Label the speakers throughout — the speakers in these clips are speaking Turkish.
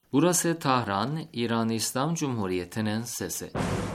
Speaker 1: Burası Tahran, İran İslam Cumhuriyeti'nin sesi.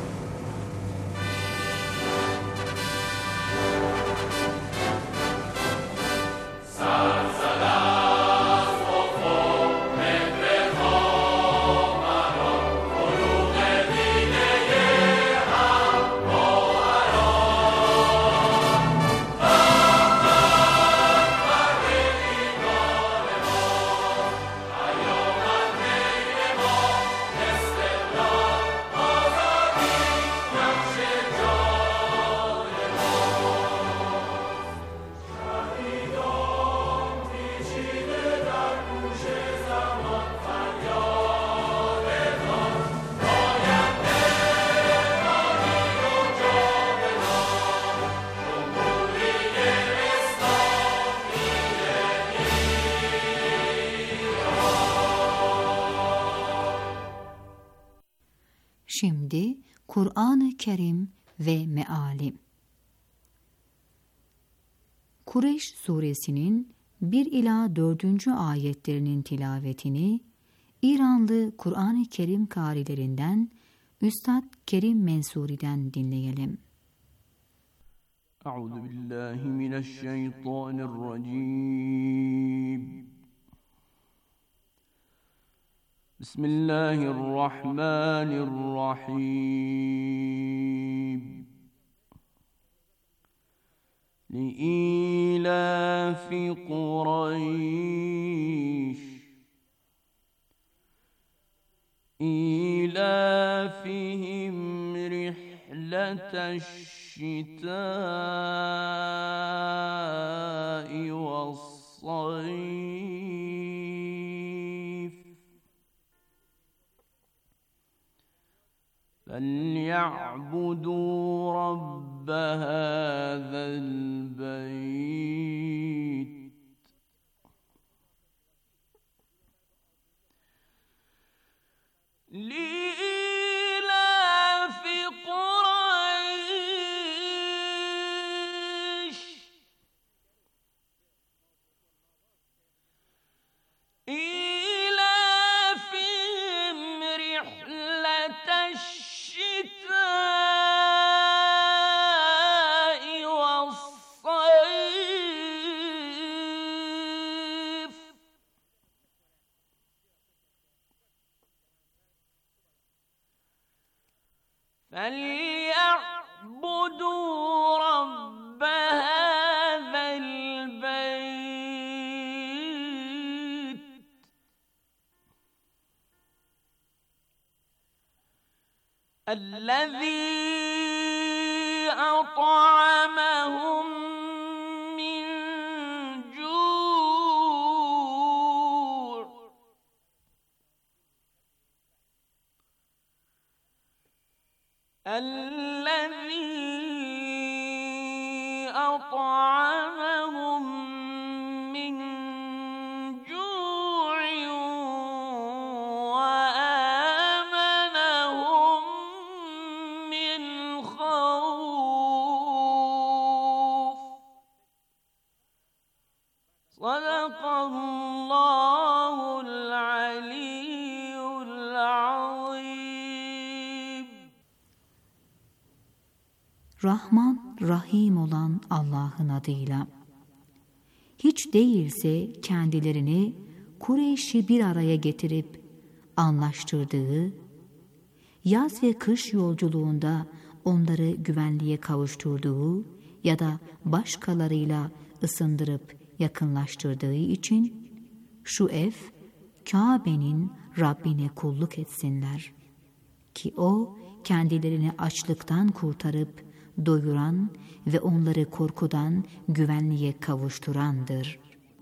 Speaker 2: Şimdi Kur'an-ı Kerim ve Meali. Kureyş suresinin 1 ila 4. ayetlerinin tilavetini İranlı Kur'an-ı Kerim kârilerinden Üstad Kerim Mensuri'den dinleyelim.
Speaker 3: Euzubillahimineşşeytanirracim. Bismillahirrahmanirrahim. Li'ilafi Kureyş İlafihim rihleteşşitâ'i ve's-sayf فَلْيَعْبُدُوا رَبَّ هَذَا الْبَيْتِ لِإِيلَافِ قُرَيْشٍ إِيلَافِهِمْ رِحْلَةَ الشِّتَاءِ وَالصَّيْفِ فَلْيَعْبُدُوا رَبَّ هَذَا الْبَيْتِ الَّذِي أَطْعَمَهُم مِّن جُوعٍ وَآمَنَهُم مِّنْ خَوْفٍ صَدَقَ اللّٰهُ الْعَلِيُّ الْعَظِيمُ.
Speaker 2: Rahman, Rahim olan Allah'ın adıyla. Hiç değilse kendilerini Kureyş'i bir araya getirip anlaştırdığı, yaz ve kış yolculuğunda onları güvenliğe kavuşturduğu ya da başkalarıyla ısındırıp yakınlaştırdığı için şu ev, Kabe'nin Rabbine kulluk etsinler. Ki O kendilerini açlıktan kurtarıp doyuran ve onları korkudan güvenliğe kavuşturandır.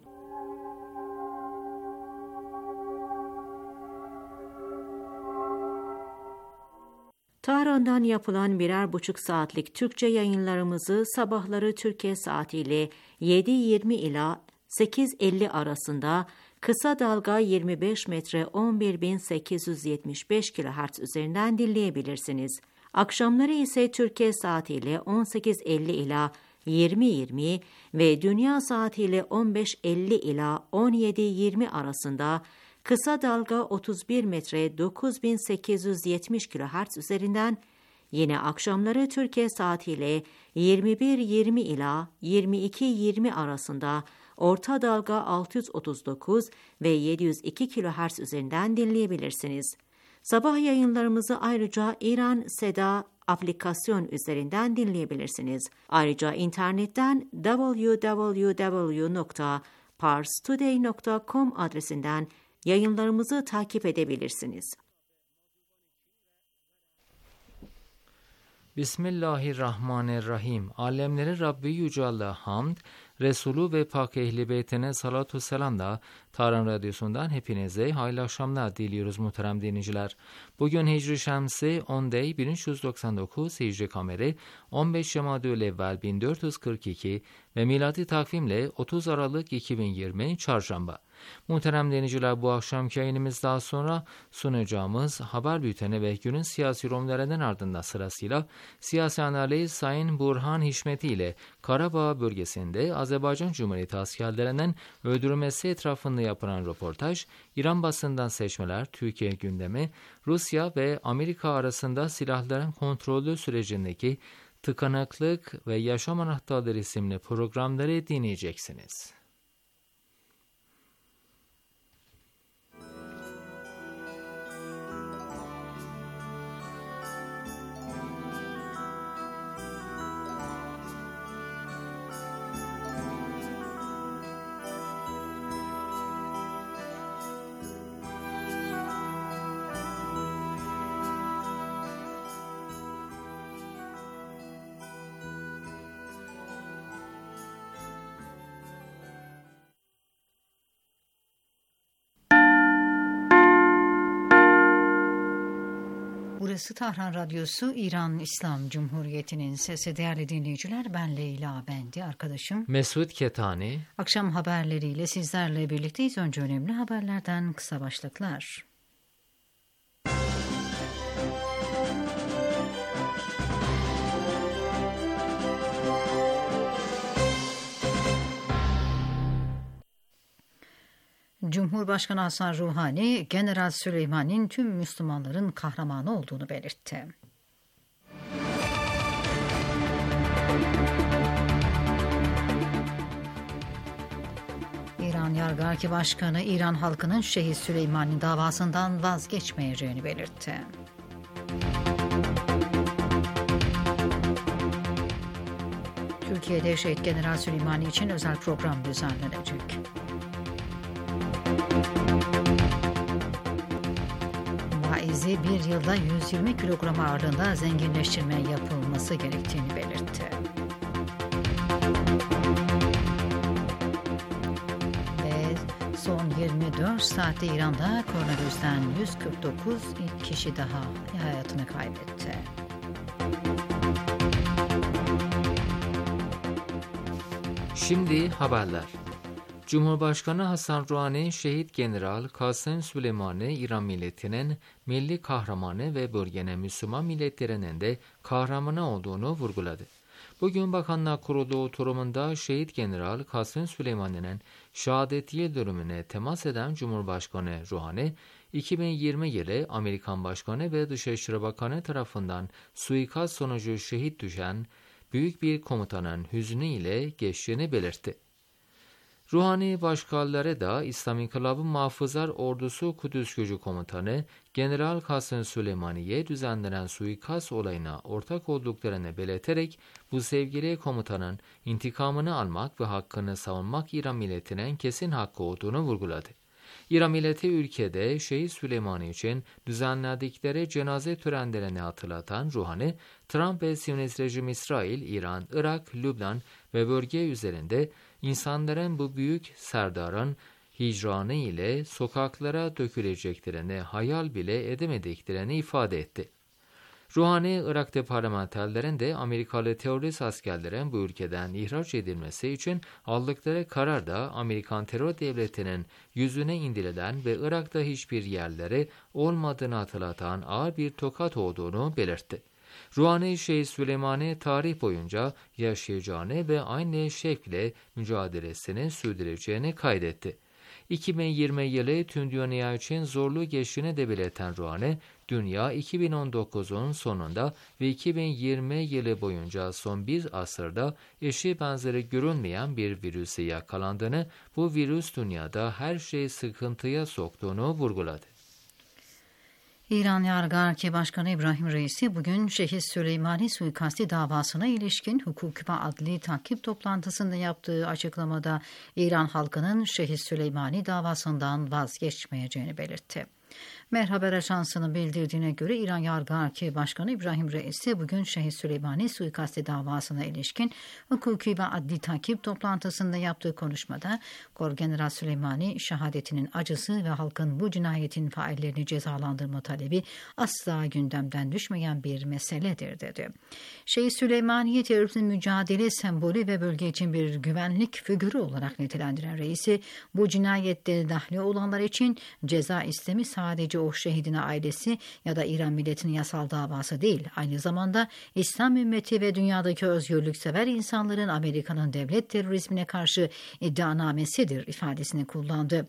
Speaker 4: Tahran'dan yapılan 1,5 saatlik Türkçe yayınlarımızı sabahları Türkiye saatiyle 7:20 ila 8:50 arasında kısa dalga 25 metre 11.875 kHz üzerinden dinleyebilirsiniz. Akşamları ise Türkiye saatiyle 18:50 ila 20:20 ve dünya saatiyle 15:50 ila 17:20 arasında kısa dalga 31 metre 9870 kHz üzerinden, yine akşamları Türkiye saatiyle 21:20 ila 22:20 arasında orta dalga 639 ve 702 kHz üzerinden dinleyebilirsiniz. Sabah yayınlarımızı ayrıca İran Seda aplikasyon üzerinden dinleyebilirsiniz. Ayrıca internetten www.parstoday.com adresinden yayınlarımızı takip edebilirsiniz.
Speaker 1: Bismillahirrahmanirrahim. Alemlerin Rabbi Yüce Allah'a hamd, Resulü ve Pak Ehli Beytine salatu selam da Tarhan Radyosu'ndan hepinize hayırlı akşamlar diliyoruz muhterem dinleyiciler. Bugün Hicri Şemsi 10 Dey 1399, Hicri Kameri 15 Cemadü'l-Evvel 1442 ve miladi takvimle 30 Aralık 2020 Çarşamba. Muhterem dinleyiciler, bu akşamki yayınımız daha sonra sunacağımız haber bülteni ve günün siyasi romlarından ardından sırasıyla siyasi analiz Sayın Burhan Hişmeti ile Karabağ bölgesinde Azerbaycan Cumhuriyeti askerlerinin öldürülmesi etrafında yapılan röportaj, İran basından seçmeler, Türkiye gündemi, Rusya ve Amerika arasında silahların kontrolü sürecindeki tıkanıklık ve yaşam anahtarları isimli programları dinleyeceksiniz.
Speaker 2: Burası Tarhan Radyosu, İran İslam Cumhuriyeti'nin sesi. Değerli dinleyiciler, ben Leyla Bendi, arkadaşım
Speaker 1: Mesut Ketani.
Speaker 2: Akşam haberleriyle sizlerle birlikteyiz. Önce önemli haberlerden kısa başlıklar. Cumhurbaşkanı Hasan Ruhani, General Süleyman'ın tüm Müslümanların kahramanı olduğunu belirtti. İran Yargı Başkanı, İran halkının Şehit Süleyman'ın davasından vazgeçmeyeceğini belirtti. Türkiye'de Şehit General Süleyman için özel program düzenlenecek. Vaizi bir yılda 120 kilogram ağırlığında zenginleştirme yapılması gerektiğini belirtti. Ve son 24 saatte İran'da koronavirüsten 149 kişi daha hayatını kaybetti.
Speaker 1: Şimdi haberler. Cumhurbaşkanı Hasan Ruhani, Şehit General Kasım Süleyman'ı İran milletinin milli kahramanı ve bölgenin Müslüman milletlerinin de kahramanı olduğunu vurguladı. Bugün Bakanlar Kurulu oturumunda Şehit General Kasım Süleyman'ın şehadet yıl dönümüne temas eden Cumhurbaşkanı Ruhani, 2020 yılı Amerikan Başkanı ve Dışişleri Bakanı tarafından suikast sonucu şehit düşen büyük bir komutanın hüznü ile geçtiğini belirtti. Ruhani başkaları da İslam İnkılabı Muhafızlar Ordusu Kudüs Gücü Komutanı General Kasım Süleymani'ye düzenlenen suikast olayına ortak olduklarını belirterek bu sevgili komutanın intikamını almak ve hakkını savunmak İran milletinin kesin hakkı olduğunu vurguladı. İran milleti ülkede Şehit Süleymani için düzenledikleri cenaze törenlerini hatırlatan Ruhani, Trump ve Siyonist rejim İsrail, İran, Irak, Lübnan ve bölge üzerinde insanların bu büyük serdarın hicranı ile sokaklara döküleceklerini hayal bile edemediklerini ifade etti. Ruhani, Irak'ta parlamenterlerin de Amerikalı terörist askerlerin bu ülkeden ihraç edilmesi için aldıkları kararda Amerikan terör devletinin yüzüne indirilen ve Irak'ta hiçbir yerleri olmadığını hatırlatan ağır bir tokat olduğunu belirtti. Ruhani, Şehit Süleyman'ı tarih boyunca yaşayacağını ve aynı şevkle mücadelesini sürdüreceğini kaydetti. 2020 yılı tüm dünya için zorlu geçtiğini de belirten Rouhani, dünya 2019'un sonunda ve 2020 yılı boyunca son bir asırda eşi benzeri görünmeyen bir virüse yakalandığını, bu virüs dünyada her şeyi sıkıntıya soktuğunu vurguladı.
Speaker 2: İran Yargı Erki Başkanı İbrahim Reisi bugün Şehit Süleymani suikasti davasına ilişkin hukuki ve adli takip toplantısında yaptığı açıklamada İran halkının Şehit Süleymani davasından vazgeçmeyeceğini belirtti. Merhaber Ajansı'nın bildirdiğine göre İran Yargı Erki Başkanı İbrahim Reisi bugün Şehit Süleymani suikasti davasına ilişkin hukuki ve adli takip toplantısında yaptığı konuşmada Korgeneral Süleymani şehadetinin acısı ve halkın bu cinayetin faillerini cezalandırma talebi asla gündemden düşmeyen bir meseledir dedi. Şehit Süleymani'yi terörizm mücadele sembolü ve bölge için bir güvenlik figürü olarak nitelendiren Reisi, bu cinayette dahli olanlar için ceza istemi sadece o şehidin ailesi ya da İran milletinin yasal davası değil, aynı zamanda İslam ümmeti ve dünyadaki özgürlüksever insanların Amerika'nın devlet terörizmine karşı iddianamesidir ifadesini kullandı.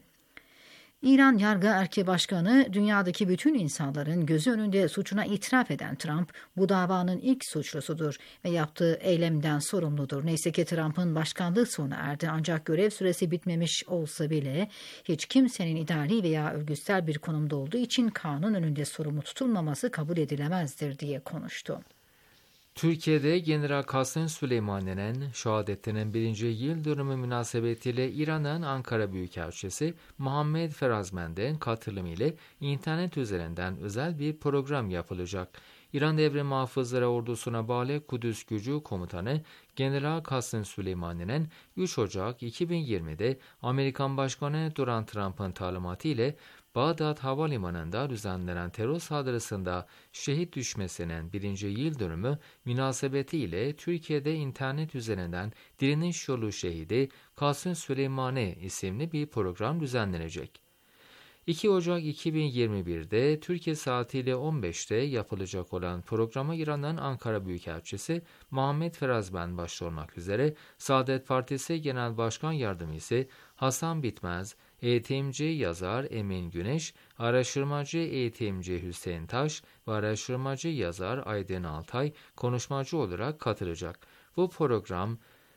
Speaker 2: İran Yargı Erki Başkanı, dünyadaki bütün insanların gözü önünde suçuna itiraf eden Trump, bu davanın ilk suçlusudur ve yaptığı eylemden sorumludur. Neyse ki Trump'ın başkanlığı sona erdi, ancak görev süresi bitmemiş olsa bile hiç kimsenin idari veya örgütsel bir konumda olduğu için kanun önünde sorumlu tutulmaması kabul edilemezdir diye konuştu.
Speaker 1: Türkiye'de General Kasım Süleymani'nin şehadetinin 1. yıl dönümü münasebetiyle İran'ın Ankara Büyükelçisi Muhammed Ferazmen'den katılımıyla internet üzerinden özel bir program yapılacak. İran Devrim Muhafızları Ordusu'na bağlı Kudüs Gücü Komutanı General Kasım Süleymani'nin 3 Ocak 2020'de Amerikan Başkanı Donald Trump'ın talimatı ile Bağdat Havalimanı'nda düzenlenen terör saldırısında şehit düşmesinin 1. yıl dönümü münasebetiyle Türkiye'de internet üzerinden Direniş Yolu Şehidi Kasım Süleymani isimli bir program düzenlenecek. 2 Ocak 2021'de Türkiye saatiyle 15'te yapılacak olan programa İran'ın Ankara Büyükelçisi Muhammed Ferazmen başta olmak üzere Saadet Partisi Genel Başkan Yardımcısı Hasan Bitmez, eğitimci yazar Emin Güneş, araştırmacı eğitimci Hüseyin Taş ve araştırmacı yazar Aydın Altay konuşmacı olarak katılacak. Bu program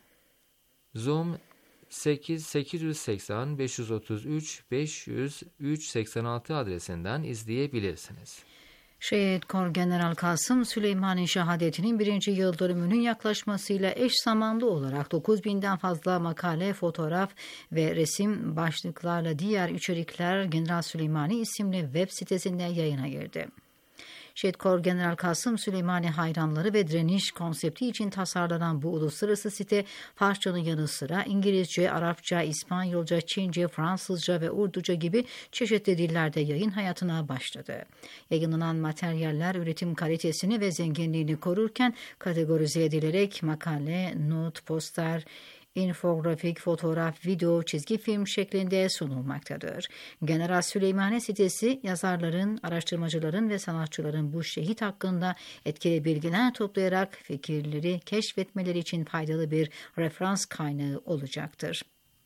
Speaker 1: Zoom 880 533 503 86 adresinden izleyebilirsiniz.
Speaker 2: Şehit Korgeneral Kasım Süleymani şehadetinin 1. yıl dönümünün yaklaşmasıyla eş zamanlı olarak 9.000'den fazla makale, fotoğraf ve resim başlıklarla diğer içerikler General Süleymani isimli web sitesinde yayına girdi. Şehit Korgeneral Kasım Süleymani hayranları ve direniş konsepti için tasarlanan bu uluslararası site Farsçanın yanı sıra İngilizce, Arapça, İspanyolca, Çince, Fransızca ve Urduca gibi çeşitli dillerde yayın hayatına başladı. Yayınlanan materyaller üretim kalitesini ve zenginliğini korurken kategorize edilerek makale, not, poster, infografik, fotoğraf, video, çizgi film şeklinde sunulmaktadır. General Süleymani sitesi yazarların, araştırmacıların ve sanatçıların bu şehit hakkında etkili bilgiler toplayarak fikirleri keşfetmeleri için faydalı bir referans kaynağı olacaktır.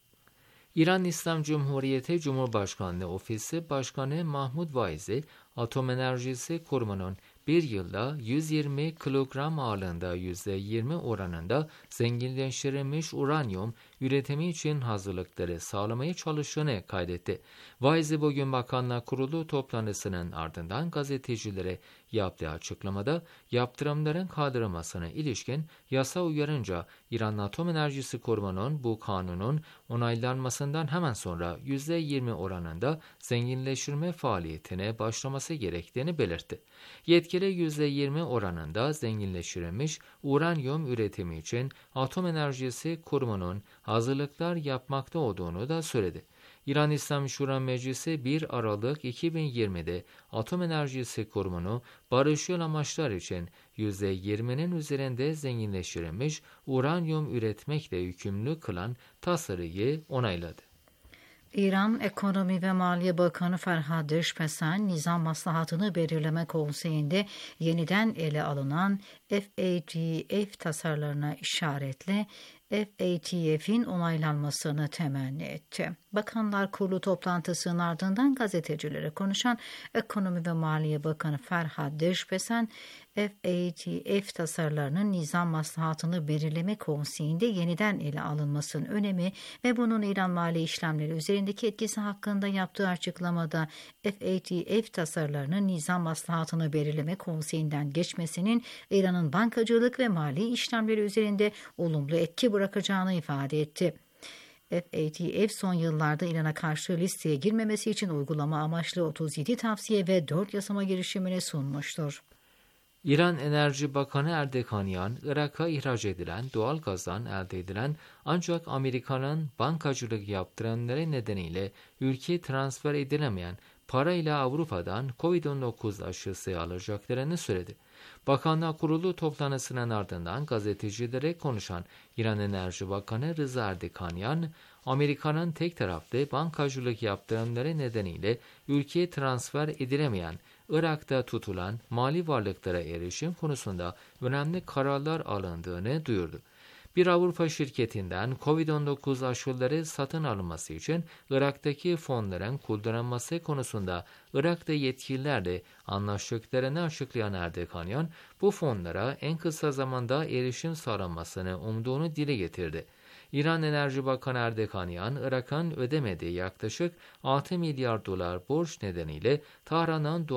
Speaker 1: İran İslam Cumhuriyeti Cumhurbaşkanlığı Ofisi Başkanı Mahmud Vaizi, atom enerjisi korumanın bir yılda 120 kilogram ağırlığında %20 oranında zenginleştirilmiş uranyum üretimi için hazırlıkları sağlamaya çalıştığını kaydetti. Vaizi bugün Bakanlar Kurulu toplantısının ardından gazetecilere yaptığı açıklamada yaptırımların kaldırılmasına ilişkin yasa uyarınca İran Atom Enerjisi Korumanın bu kanunun onaylanmasından hemen sonra %20 oranında zenginleştirme faaliyetine başlaması gerektiğini belirtti. Yetkili %20 oranında zenginleştirilmiş uranyum üretimi için Atom Enerjisi Korumanın hazırlıklar yapmakta olduğunu da söyledi. İran İslam Şura Meclisi 1 Aralık 2020'de atom enerjisi kurumunu barışçıl amaçlar için %20'nin üzerinde zenginleştirilmiş uranyum üretmekle yükümlü kılan tasarıyı onayladı.
Speaker 2: İran Ekonomi ve Maliye Bakanı Ferhat Deşpesen, Nizam Maslahatı'nı Belirleme Konseyi'nde yeniden ele alınan FATF tasarılarına işaretle FATF'in onaylanmasını temenni etti. Bakanlar Kurulu toplantısının ardından gazetecilere konuşan Ekonomi ve Maliye Bakanı Ferhat Deşpesen, FATF tasarılarının Nizam Maslahatı'nı Belirleme Konseyi'nde yeniden ele alınmasının önemi ve bunun İran mali işlemleri üzerindeki etkisi hakkında yaptığı açıklamada FATF tasarılarının Nizam Maslahatı'nı Belirleme Konseyi'nden geçmesinin İran'ın bankacılık ve mali işlemleri üzerinde olumlu etki bırakacağını ifade etti. FATF son yıllarda İran'a karşı listeye girmemesi için uygulama amaçlı 37 tavsiye ve 4 yasama girişimini sunmuştur.
Speaker 1: İran Enerji Bakanı Erdekanyan, Irak'a ihraç edilen doğal gazdan elde edilen ancak Amerika'nın bankacılık yaptıranları nedeniyle ülkeye transfer edilemeyen parayla Avrupa'dan Covid-19 aşısı alacaklarını söyledi. Bakanlar Kurulu toplantısının ardından gazetecilere konuşan İran Enerji Bakanı Rıza Erdekanyan, Amerika'nın tek taraflı bankacılık yaptıranları nedeniyle ülkeye transfer edilemeyen Irak'ta tutulan mali varlıklara erişim konusunda önemli kararlar alındığını duyurdu. Bir Avrupa şirketinden Covid-19 aşıları satın alınması için Irak'taki fonların kullanılması konusunda Irak'ta yetkililerle anlaştıklarını açıklayan Erdekanyan, bu fonlara en kısa zamanda erişim sağlanmasını umduğunu dile getirdi. İran Enerji Bakanı Erdekanyan, Irak'ın ödemediği yaklaşık 6 milyar dolar borç nedeniyle Tahran'ın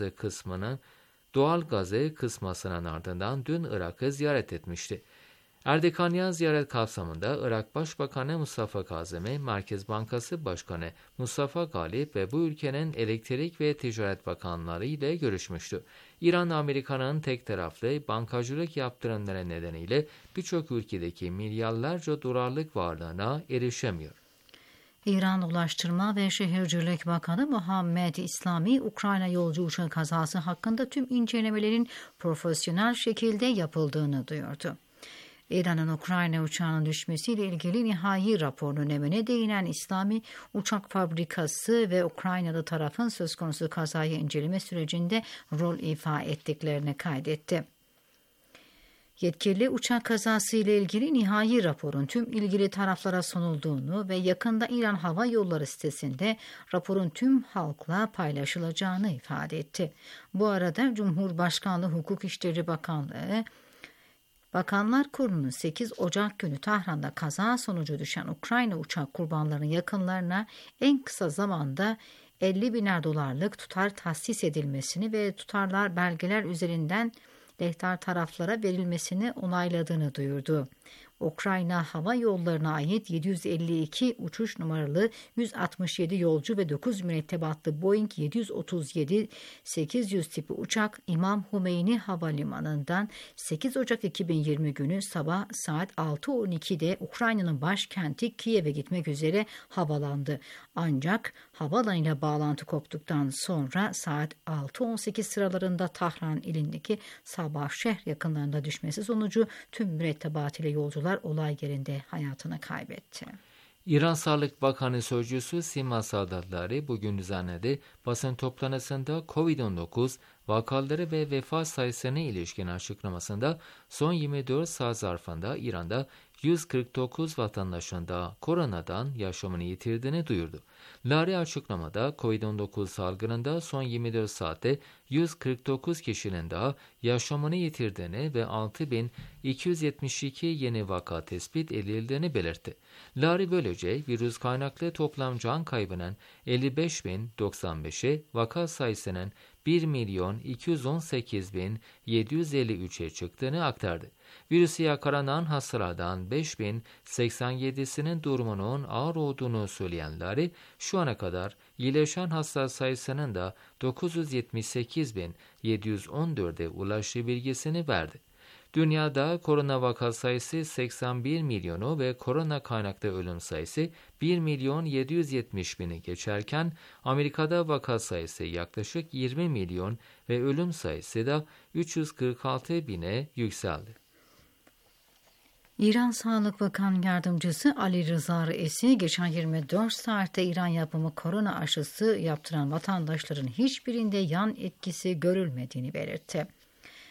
Speaker 1: doğal gazı kısmasının ardından dün Irak'ı ziyaret etmişti. Erdekanyan ziyaret kapsamında Irak Başbakanı Mustafa Kazemi, Merkez Bankası Başkanı Mustafa Galip ve bu ülkenin Elektrik ve Ticaret Bakanları ile görüşmüştü. İran, Amerika'nın tek taraflı bankacılık yaptıranları nedeniyle birçok ülkedeki milyarlarca dolarlık varlığına erişemiyor.
Speaker 2: İran Ulaştırma ve Şehircilik Bakanı Muhammed İslami, Ukrayna yolcu uçağı kazası hakkında tüm incelemelerin profesyonel şekilde yapıldığını duyurdu. İran'ın Ukrayna uçağının düşmesiyle ilgili nihai raporun önemine değinen İslami, uçak fabrikası ve Ukraynalı tarafın söz konusu kazayı inceleme sürecinde rol ifa ettiklerini kaydetti. Yetkili uçak kazası ile ilgili nihai raporun tüm ilgili taraflara sunulduğunu ve yakında İran Hava Yolları sitesinde raporun tüm halkla paylaşılacağını ifade etti. Bu arada Cumhurbaşkanlığı Hukuk İşleri Bakanlığı, Bakanlar Kurulu'nun 8 Ocak günü Tahran'da kaza sonucu düşen Ukrayna uçak kurbanlarının yakınlarına en kısa zamanda 50 biner dolarlık tutar tahsis edilmesini ve tutarlar belgeler üzerinden lehtar taraflara verilmesini onayladığını duyurdu. Ukrayna Hava Yolları'na ait 752 uçuş numaralı 167 yolcu ve 9 mürettebatlı Boeing 737-800 tipi uçak İmam Hümeyni Havalimanı'ndan 8 Ocak 2020 günü sabah saat 6:12'de Ukrayna'nın başkenti Kiev'e gitmek üzere havalandı. Ancak havaalanıyla bağlantı koptuktan sonra saat 6:18 sıralarında Tahran ilindeki Sabah şehir yakınlarında düşmesi sonucu tüm mürettebat ile yolcular olay yerinde hayatını kaybetti.
Speaker 1: İran Sağlık Bakanı Sözcüsü Sima Sadatları bugün düzenlediği basın toplantısında Covid-19 vakaları ve vefat sayısına ilişkin açıklamasında son 24 saat zarfında İran'da 149 vatandaşın da koronadan yaşamını yitirdiğini duyurdu. Lari açıklamada Covid-19 salgınında son 24 saatte 149 kişinin daha yaşamını yitirdiğini ve 6.272 yeni vaka tespit edildiğini belirtti. Lari böylece virüs kaynaklı toplam can kaybının 55.095'e, vaka sayısının 1.218.753'e çıktığını aktardı. Virüse yakalanan hastalardan 5.087'sinin durumunun ağır olduğunu söyleyenleri şu ana kadar iyileşen hasta sayısının da 978.714'e ulaştığı bilgisini verdi. Dünyada korona vaka sayısı 81 milyonu ve korona kaynaklı ölüm sayısı 1.770.000'i geçerken Amerika'da vaka sayısı yaklaşık 20 milyon ve ölüm sayısı da 346.000'e yükseldi.
Speaker 2: İran Sağlık Bakan Yardımcısı Ali Rıza Reisi, geçen 24 saatte İran yapımı korona aşısı yaptıran vatandaşların hiçbirinde yan etkisi görülmediğini belirtti.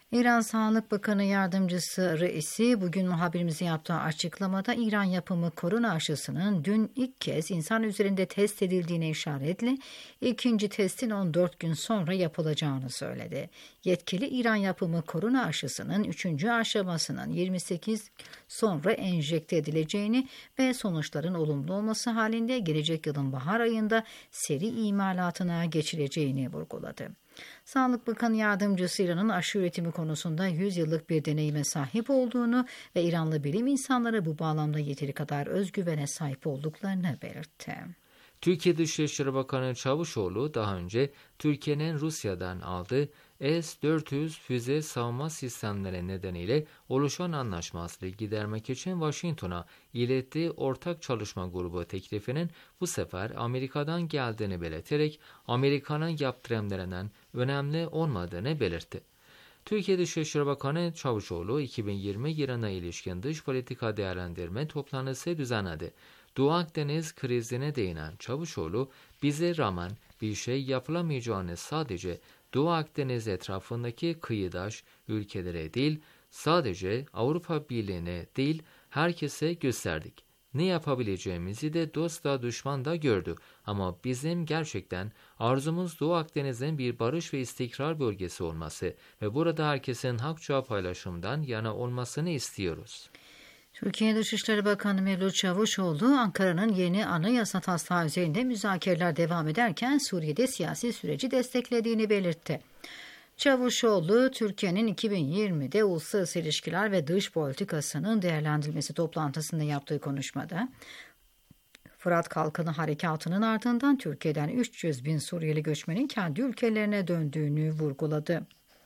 Speaker 2: İran Sağlık Bakanı Yardımcısı Reisi bugün muhabirimize yaptığı açıklamada İran yapımı korona aşısının dün ilk kez insan üzerinde test edildiğine işaretle ikinci testin 14 gün sonra yapılacağını söyledi. Yetkili İran yapımı korona aşısının 3. aşamasının 28 sonra enjekte edileceğini ve sonuçların olumlu olması halinde gelecek yılın bahar ayında seri imalatına geçileceğini vurguladı. Sağlık Bakanı Yardımcısı İran'ın aşı üretimi konusunda 100 yıllık bir deneyime sahip olduğunu ve İranlı bilim insanları bu bağlamda yeteri kadar özgüvene sahip olduklarını belirtti.
Speaker 1: Türkiye Dışişleri Bakanı Çavuşoğlu daha önce Türkiye'nin Rusya'dan aldığı S-400 füze savunma sistemleri nedeniyle oluşan anlaşmazlığı gidermek için Washington'a ilettiği ortak çalışma grubu teklifinin bu sefer Amerika'dan geldiğini belirterek Amerika'nın yaptırımlarının önemli olmadığını belirtti. Türkiye Dışişleri Bakanı Çavuşoğlu 2020 yılına ilişkin dış politika değerlendirme toplantısı düzenledi. Doğu Akdeniz krizine değinen Çavuşoğlu, bize rağmen bir şey yapılamayacağını sadece Doğu Akdeniz etrafındaki kıyıdaş ülkelere değil, sadece Avrupa Birliği'ne değil, herkese gösterdik. Ne yapabileceğimizi de dost da düşman da gördü. Ama bizim gerçekten arzumuz Doğu Akdeniz'in bir barış ve istikrar bölgesi olması ve burada herkesin hakça paylaşımdan yana olmasını istiyoruz.
Speaker 2: Türkiye Dışişleri Bakanı Mevlüt Çavuşoğlu, Ankara'nın yeni anayasa taslağı üzerinde müzakereler devam ederken Suriye'de siyasi süreci desteklediğini belirtti. Çavuşoğlu, Türkiye'nin 2020'de uluslararası ilişkiler ve dış politikasının değerlendirilmesi toplantısında yaptığı konuşmada, Fırat Kalkanı Harekatı'nın ardından Türkiye'den 300 bin Suriyeli göçmenin kendi ülkelerine döndüğünü vurguladı.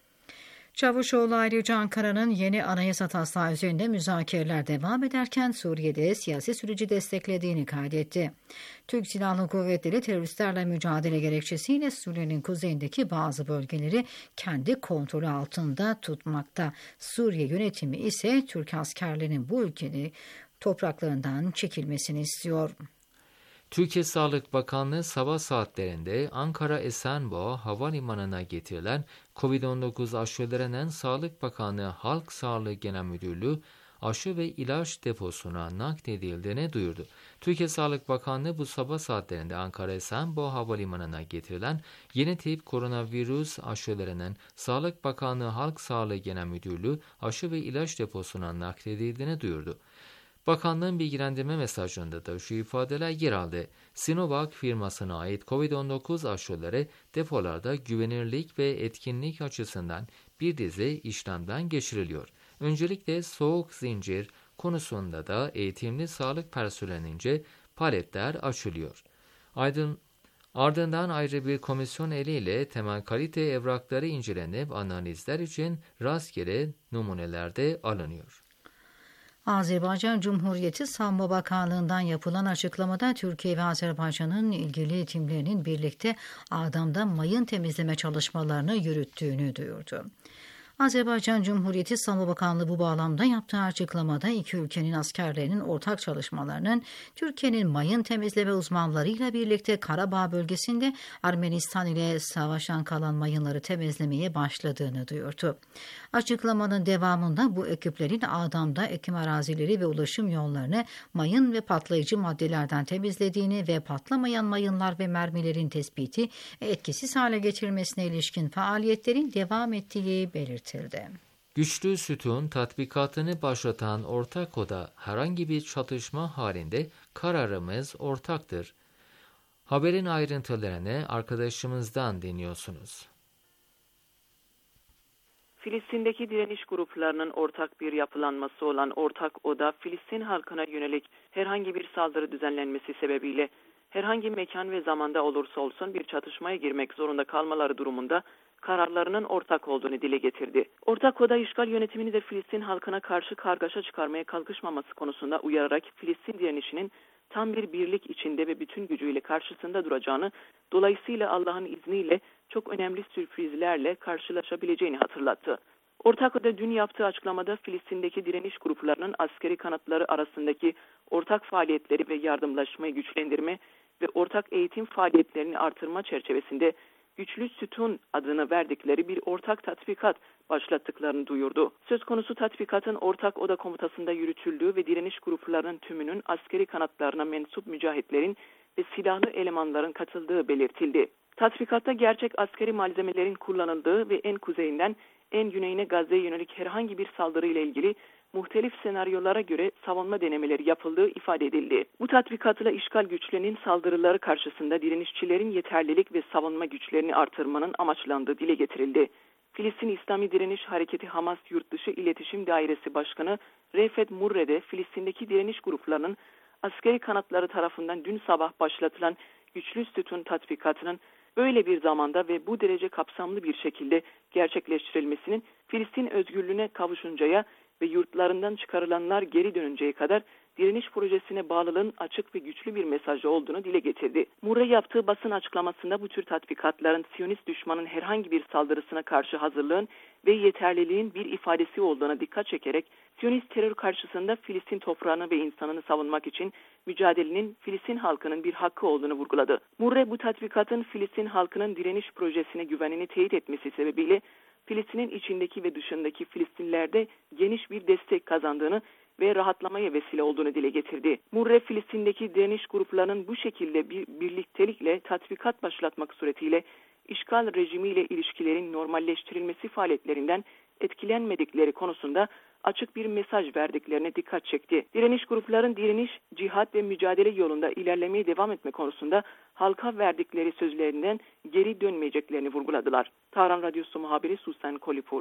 Speaker 2: Çavuşoğlu ayrıca Ankara'nın yeni anayasa taslağı üzerinde müzakereler devam ederken Suriye'de siyasi süreci desteklediğini kaydetti. Türk Silahlı Kuvvetleri teröristlerle mücadele gerekçesiyle Suriye'nin kuzeyindeki bazı bölgeleri kendi kontrolü altında tutmakta. Suriye yönetimi ise Türk askerlerinin bu ülkenin topraklarından çekilmesini istiyor.
Speaker 1: Türkiye Sağlık Bakanlığı sabah saatlerinde Ankara Esenboğa Havalimanı'na getirilen COVID-19 aşılarının Sağlık Bakanlığı Halk Sağlığı Genel Müdürlüğü aşı ve ilaç deposuna nakledildiğini duyurdu. Türkiye Sağlık Bakanlığı bu sabah saatlerinde Ankara Esenboğa Havalimanı'na getirilen yeni tip koronavirüs aşılarının Sağlık Bakanlığı Halk Sağlığı Genel Müdürlüğü aşı ve ilaç deposuna nakledildiğini duyurdu. Bakanlığın bilgilendirme mesajında da şu ifadeler yer aldı. Sinovac firmasına ait COVID-19 aşıları depolarda güvenirlik ve etkinlik açısından bir dizi işlemden geçiriliyor. Öncelikle soğuk zincir konusunda da eğitimli sağlık personelince paletler açılıyor. Ardından ayrı bir komisyon eliyle temel kalite evrakları incelenip analizler için rastgele numuneler de alınıyor.
Speaker 2: Azerbaycan Cumhuriyeti Savunma Bakanlığı'ndan yapılan açıklamada Türkiye ve Azerbaycan'ın ilgili timlerinin birlikte Ağdam'da mayın temizleme çalışmalarını yürüttüğünü duyurdu. Azerbaycan Cumhuriyeti Savunma Bakanlığı bu bağlamda yaptığı açıklamada iki ülkenin askerlerinin ortak çalışmalarının Türkiye'nin mayın temizleme uzmanlarıyla birlikte Karabağ bölgesinde Ermenistan ile savaştan kalan mayınları temizlemeye başladığını duyurdu. Açıklamanın devamında bu ekiplerin Ağdam'da ekim arazileri ve ulaşım yollarını mayın ve patlayıcı maddelerden temizlediğini ve patlamayan mayınlar ve mermilerin tespiti ve etkisiz hale getirilmesine ilişkin faaliyetlerin devam ettiği belirtildi.
Speaker 1: Güçlü sütun tatbikatını başlatan ortak oda herhangi bir çatışma halinde kararımız ortaktır. Haberin ayrıntılarını arkadaşımızdan dinliyorsunuz.
Speaker 5: Filistin'deki direniş gruplarının ortak bir yapılanması olan ortak oda, Filistin halkına yönelik herhangi bir saldırı düzenlenmesi sebebiyle herhangi mekan ve zamanda olursa olsun bir çatışmaya girmek zorunda kalmaları durumunda kararlarının ortak olduğunu dile getirdi. Ortak oda işgal yönetimini de Filistin halkına karşı kargaşa çıkarmaya kalkışmaması konusunda uyararak Filistin direnişinin tam bir birlik içinde ve bütün gücüyle karşısında duracağını, dolayısıyla Allah'ın izniyle çok önemli sürprizlerle karşılaşabileceğini hatırlattı. Ortak oda dün yaptığı açıklamada Filistin'deki direniş gruplarının askeri kanatları arasındaki ortak faaliyetleri ve yardımlaşmayı güçlendirme ve ortak eğitim faaliyetlerini artırma çerçevesinde Güçlü Sütun adını verdikleri bir ortak tatbikat başlattıklarını duyurdu. Söz konusu tatbikatın Ortak Oda Komutası'nda yürütüldüğü ve direniş gruplarının tümünün askeri kanatlarına mensup mücahitlerin ve silahlı elemanların katıldığı belirtildi. Tatbikatta gerçek askeri malzemelerin kullanıldığı ve en kuzeyinden en güneyine Gazze'ye yönelik herhangi bir saldırı ile ilgili muhtelif senaryolara göre savunma denemeleri yapıldığı ifade edildi. Bu tatbikatla işgal güçlerinin saldırıları karşısında direnişçilerin yeterlilik ve savunma güçlerini artırmanın amaçlandığı dile getirildi. Filistin İslami Direniş Hareketi Hamas Yurtdışı İletişim Dairesi Başkanı Refet Murre de Filistin'deki direniş gruplarının askeri kanatları tarafından dün sabah başlatılan Güçlü Sütun tatbikatının böyle bir zamanda ve bu derece kapsamlı bir şekilde gerçekleştirilmesinin Filistin özgürlüğüne kavuşuncaya ve yurtlarından çıkarılanlar geri dönünceye kadar direniş projesine bağlılığın açık ve güçlü bir mesajı olduğunu dile getirdi. Murre yaptığı basın açıklamasında bu tür tatbikatların Siyonist düşmanın herhangi bir saldırısına karşı hazırlığın ve yeterliliğin bir ifadesi olduğuna dikkat çekerek Siyonist terör karşısında Filistin toprağını ve insanını savunmak için mücadelenin Filistin halkının bir hakkı olduğunu vurguladı. Murre bu tatbikatın Filistin halkının direniş projesine güvenini teyit etmesi sebebiyle Filistin'in içindeki ve dışındaki Filistinlilerde geniş bir destek kazandığını ve rahatlamaya vesile olduğunu dile getirdi. Murre, Filistin'deki direniş gruplarının bu şekilde bir birliktelikle tatbikat başlatmak suretiyle işgal rejimiyle ilişkilerin normalleştirilmesi faaliyetlerinden etkilenmedikleri konusunda açık bir mesaj verdiklerine dikkat çekti. Direniş grupların direniş, cihat ve mücadele yolunda ilerlemeye devam etme konusunda halka verdikleri sözlerinden geri dönmeyeceklerini vurguladılar. Tahran Radyosu muhabiri Susan Kolipur.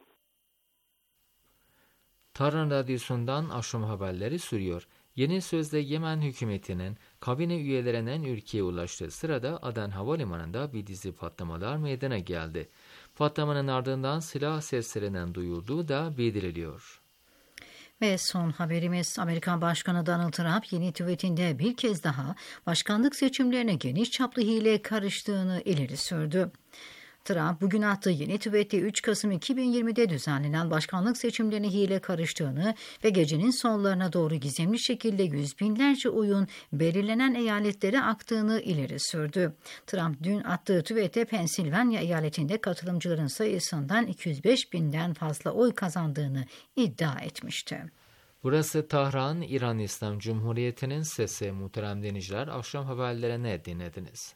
Speaker 1: Tahran Radyosu'ndan akşam haberleri sürüyor. Yeni sözde Yemen hükümetinin kabine üyelerinin ülkeye ulaştığı sırada Aden Havalimanı'nda bir dizi patlamalar meydana geldi. Patlamanın ardından silah seslerinin duyulduğu da bildiriliyor.
Speaker 2: Ve son haberimiz, Amerikan Başkanı Donald Trump yeni tweetinde bir kez daha başkanlık seçimlerine geniş çaplı hile karıştığını ileri sürdü. Trump bugün attığı yeni tweette 3 Kasım 2020'de düzenlenen başkanlık seçimlerine hile karıştığını ve gecenin sonlarına doğru gizemli şekilde yüz binlerce oyun belirlenen eyaletlere aktığını ileri sürdü. Trump dün attığı tweette Pensilvanya eyaletinde katılımcıların sayısından 205 binden fazla oy kazandığını iddia etmişti.
Speaker 1: Burası Tahran, İran İslam Cumhuriyeti'nin sesi. Muhterem dinleyiciler, akşam haberlerini dinlediniz.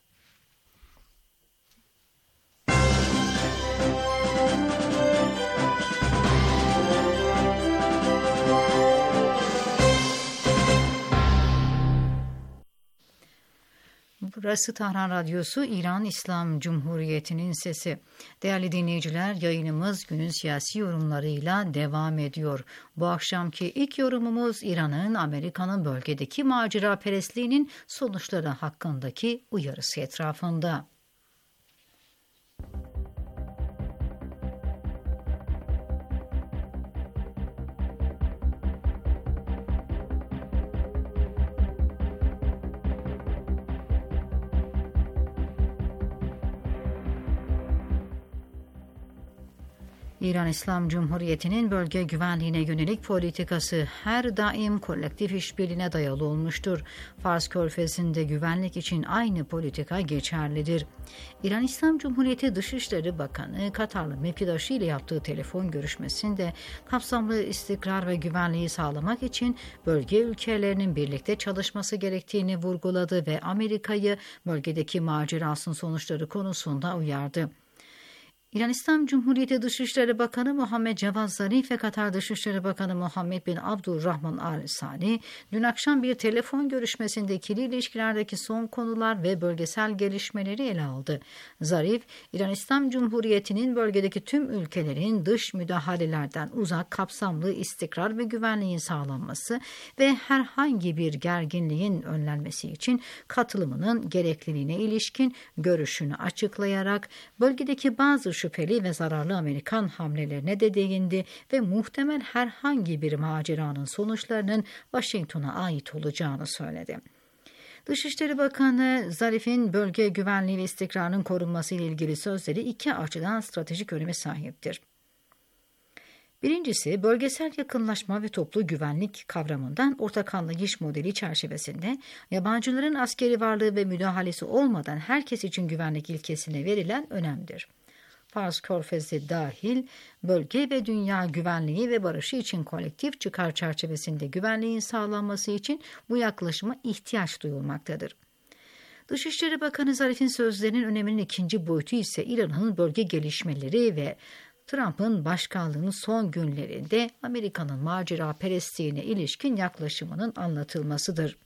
Speaker 2: Burası Tahran Radyosu, İran İslam Cumhuriyeti'nin sesi. Değerli dinleyiciler, yayınımız günün siyasi yorumlarıyla devam ediyor. Bu akşamki ilk yorumumuz İran'ın Amerika'nın bölgedeki maceraperestliğinin sonuçları hakkındaki uyarısı etrafında. İran İslam Cumhuriyeti'nin bölge güvenliğine yönelik politikası her daim kolektif işbirliğine dayalı olmuştur. Fars Körfezi'nde güvenlik için aynı politika geçerlidir. İran İslam Cumhuriyeti Dışişleri Bakanı Katarlı mevkidaşı ile yaptığı telefon görüşmesinde kapsamlı istikrar ve güvenliği sağlamak için bölge ülkelerinin birlikte çalışması gerektiğini vurguladı ve Amerika'yı bölgedeki macerasının sonuçları konusunda uyardı. İran İslam Cumhuriyeti Dışişleri Bakanı Muhammed Cavad Zarif ve Katar Dışişleri Bakanı Muhammed bin Abdurrahman Al Sani dün akşam bir telefon görüşmesinde ikili ilişkilerdeki son konular ve bölgesel gelişmeleri ele aldı. Zarif, İran İslam Cumhuriyeti'nin bölgedeki tüm ülkelerin dış müdahalelerden uzak kapsamlı istikrar ve güvenliğin sağlanması ve herhangi bir gerginliğin önlenmesi için katılımının gerekliliğine ilişkin görüşünü açıklayarak bölgedeki bazı şüpheli ve zararlı Amerikan hamlelerine de değindi ve muhtemel herhangi bir maceranın sonuçlarının Washington'a ait olacağını söyledi. Dışişleri Bakanı Zarif'in bölge güvenliği ve istikrarının korunması ile ilgili sözleri iki açıdan stratejik öneme sahiptir. Birincisi, bölgesel yakınlaşma ve toplu güvenlik kavramından ortak anlayış modeli çerçevesinde yabancıların askeri varlığı ve müdahalesi olmadan herkes için güvenlik ilkesine verilen önemdir. Fars Körfezi dahil bölge ve dünya güvenliği ve barışı için kolektif çıkar çerçevesinde güvenliğin sağlanması için bu yaklaşıma ihtiyaç duyulmaktadır. Dışişleri Bakanı Zarif'in sözlerinin öneminin ikinci boyutu ise İran'ın bölge gelişmeleri ve Trump'ın başkanlığının son günlerinde Amerika'nın maceraperestliğine ilişkin yaklaşımının anlatılmasıdır.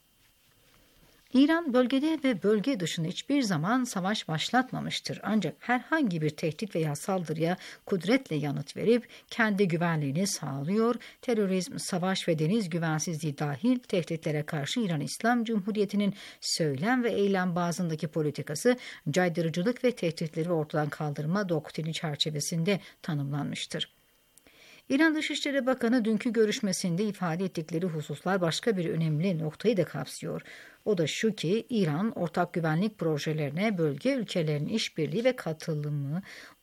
Speaker 2: İran bölgede ve bölge dışında hiçbir zaman savaş başlatmamıştır. Ancak herhangi bir tehdit veya saldırıya kudretle yanıt verip kendi güvenliğini sağlıyor. Terörizm, savaş ve deniz güvensizliği dahil tehditlere karşı İran İslam Cumhuriyeti'nin söylem ve eylem bazındaki politikası caydırıcılık ve tehditleri ortadan kaldırma doktrini çerçevesinde tanımlanmıştır. İran Dışişleri Bakanı dünkü görüşmesinde ifade ettikleri hususlar başka bir önemli noktayı da kapsıyor. O da şu ki İran ortak güvenlik projelerine bölge ülkelerinin işbirliği ve katılımı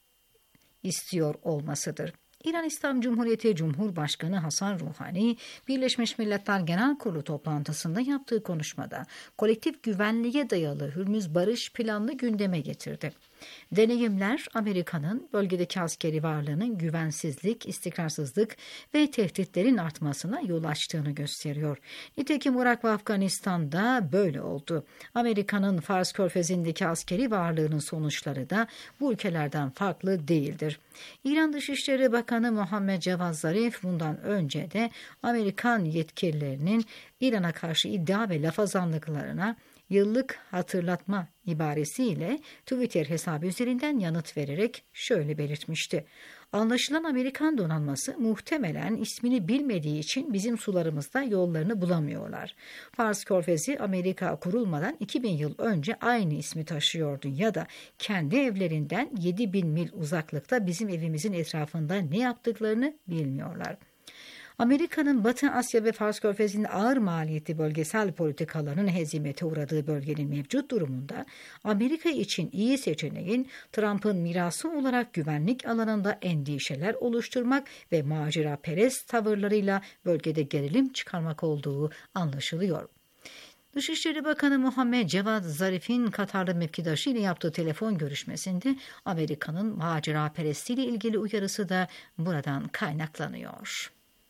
Speaker 2: istiyor olmasıdır. İran İslam Cumhuriyeti Cumhurbaşkanı Hasan Ruhani, Birleşmiş Milletler Genel Kurulu toplantısında yaptığı konuşmada kolektif güvenliğe dayalı Hürmüz Barış Planı'nı gündeme getirdi. Deneyimler Amerika'nın bölgedeki askeri varlığının güvensizlik, istikrarsızlık ve tehditlerin artmasına yol açtığını gösteriyor. Nitekim Irak ve Afganistan'da böyle oldu. Amerika'nın Fars Körfezi'ndeki askeri varlığının sonuçları da bu ülkelerden farklı değildir. İran Dışişleri Bakanı Muhammed Cevad Zarif bundan önce de Amerikan yetkililerinin İran'a karşı iddia ve lafazanlıklarına yıllık hatırlatma ibaresiyle Twitter hesabı üzerinden yanıt vererek şöyle belirtmişti. Anlaşılan Amerikan donanması muhtemelen ismini bilmediği için bizim sularımızda yollarını bulamıyorlar. Fars Körfezi Amerika kurulmadan 2000 yıl önce aynı ismi taşıyordu ya da kendi evlerinden 7000 mil uzaklıkta bizim evimizin etrafında ne yaptıklarını bilmiyorlar. Amerika'nın Batı Asya ve Fars Körfezi'nin ağır maliyetli bölgesel politikalarının hezimete uğradığı bölgenin mevcut durumunda Amerika için iyi seçeneğin Trump'ın mirası olarak güvenlik alanında endişeler oluşturmak ve maceraperest tavırlarıyla bölgede gerilim çıkarmak olduğu anlaşılıyor. Dışişleri Bakanı Muhammed Cevad Zarif'in Katarlı mevkidaşı ile yaptığı telefon görüşmesinde Amerika'nın maceraperestliğiyle ilgili uyarısı da buradan kaynaklanıyor.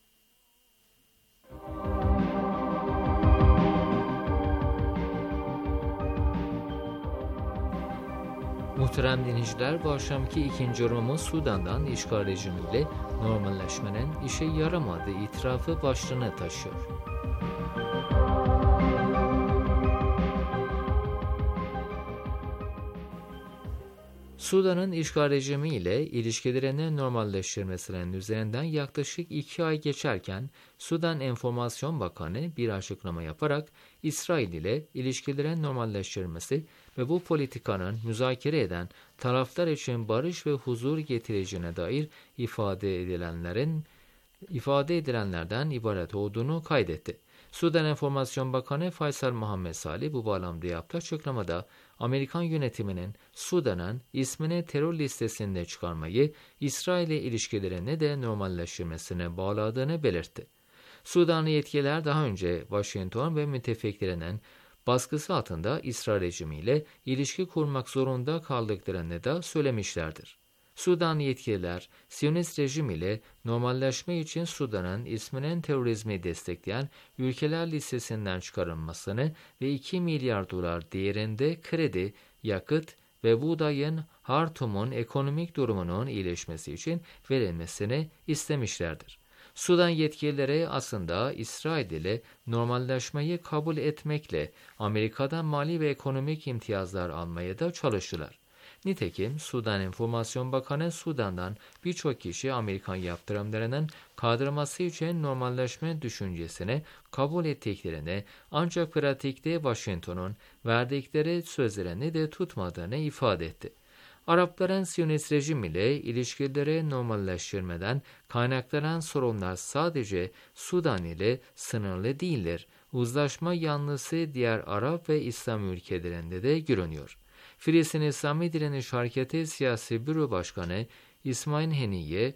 Speaker 1: Muhterem dinleyiciler, bu akşamki ikinci yorumumuz Sudan'dan işgal rejimiyle normalleşmenin işe yaramadığı itirafı başlığını taşıyor. Sudan'ın işgal rejimiyle ilişkilerini normalleştirmesinin üzerinden yaklaşık 2 ay geçerken Sudan Enformasyon Bakanı bir açıklama yaparak İsrail ile ilişkilerin normalleştirilmesi ve bu politikanın müzakere eden taraflar için barış ve huzur getireceğine dair ifade edilenlerden ibaret olduğunu kaydetti. Sudan Enformasyon Bakanı Faysal Muhammed Salih bu bağlamda yaptığı açıklamada Amerikan yönetiminin Sudan'ın ismini terör listesinde çıkarmayı İsrail ile ilişkilerini de normalleştirmesine bağladığını belirtti. Sudanlı yetkililer daha önce Washington ve müttefiklerinin baskısı altında İsrail rejimiyle ilişki kurmak zorunda kaldıklarını da söylemişlerdir. Sudan yetkililer, Siyonist rejim ile normalleşme için Sudan'ın isminin terörizmi destekleyen ülkeler listesinden çıkarılmasını ve 2 milyar dolar değerinde kredi, yakıt ve buğdayın Hartum'un ekonomik durumunun iyileşmesi için verilmesini istemişlerdir. Sudan yetkilileri aslında İsrail ile normalleşmeyi kabul etmekle Amerika'dan mali ve ekonomik imtiyazlar almaya da çalıştılar. Nitekim Sudan Enformasyon Bakanı Sudan'dan birçok kişi Amerikan yaptırımlarının kaldırılması için normalleşme düşüncesini kabul ettiklerini ancak pratikte Washington'un verdikleri sözlerini de tutmadığını ifade etti. Arapların Siyonist rejim ile ilişkileri normalleştirmeden kaynaklanan sorunlar sadece Sudan ile sınırlı değildir. Uzlaşma yanlısı diğer Arap ve İslam ülkelerinde de görünüyor. Filistin İslami Direniş Hareketi Siyasi Büro Başkanı İsmail Haniye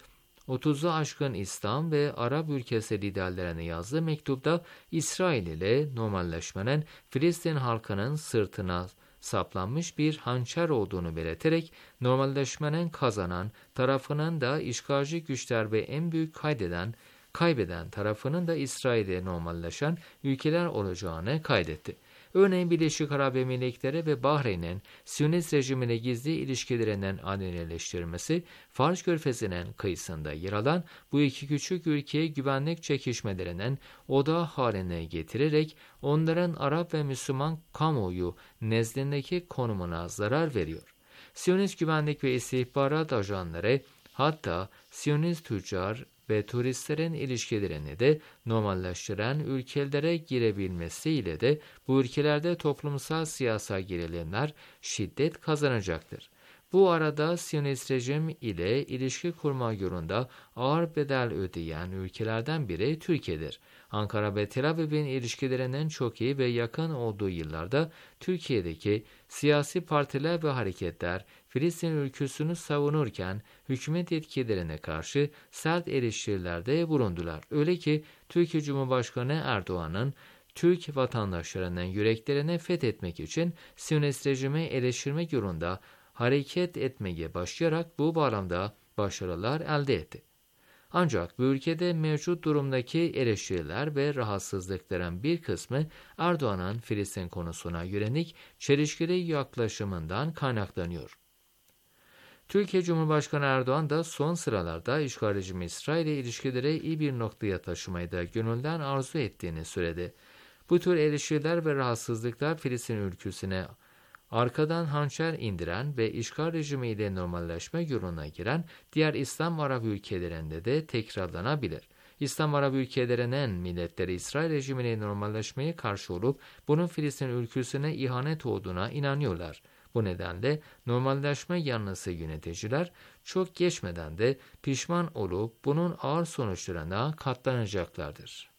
Speaker 1: 30'u aşkın İslam ve Arap ülkesi liderlerine yazdığı mektupta İsrail ile normalleşmenin Filistin halkının sırtına saplanmış bir hançer olduğunu belirterek normalleşmenin kazanan tarafının da işgalci güçler ve en büyük kaybeden tarafının da İsrail'e normalleşen ülkeler olacağını kaydetti. Örneğin Birleşik Arap Emirlikleri ve Bahreyn'in Siyonist rejimine gizli ilişkilerinden alenileştirmesi, Fars Körfezi'nin kıyısında yer alan bu iki küçük ülkeyi güvenlik çekişmelerinin odağı haline getirerek onların Arap ve Müslüman kamuoyu nezdindeki konumuna zarar veriyor. Siyonist güvenlik ve istihbarat ajanları hatta Siyonist tüccar ve turistlerin ilişkilerini de normalleştiren ülkelere girebilmesiyle de bu ülkelerde toplumsal siyasal gerilimler şiddet kazanacaktır. Bu arada Siyonist rejim ile ilişki kurma yolunda ağır bedel ödeyen ülkelerden biri Türkiye'dir. Ankara ve Tel Aviv'in ilişkilerinin çok iyi ve yakın olduğu yıllarda Türkiye'deki siyasi partiler ve hareketler Filistin ülküsünü savunurken hükümet yetkilerine karşı sert eleştirilerde bulundular. Öyle ki Türkiye Cumhurbaşkanı Erdoğan'ın Türk vatandaşlarının yüreklerini fethetmek için Siyonist rejimi eleştirmek yolunda hareket etmeye başlayarak bu bağlamda başarılar elde etti. Ancak bu ülkede mevcut durumdaki eleştiriler ve rahatsızlıkların bir kısmı Erdoğan'ın Filistin konusuna yönelik çelişkili yaklaşımından kaynaklanıyor. Türkiye Cumhurbaşkanı Erdoğan da son sıralarda işgal rejimi İsrail ile ilişkileri iyi bir noktaya taşımayı da gönülden arzu ettiğini söyledi. Bu tür eleştiriler ve rahatsızlıklar Filistin ülküsüne arkadan hançer indiren ve işgal rejimiyle normalleşme yoluna giren diğer İslam Arap ülkelerinde de tekrarlanabilir. İslam Arap ülkelerinin milletleri İsrail rejimine normalleşmeye karşı olup bunun Filistin ülküsüne ihanet olduğuna inanıyorlar. Bu nedenle normalleşme yanlısı yöneticiler çok geçmeden de pişman olup bunun ağır sonuçlarına katlanacaklardır.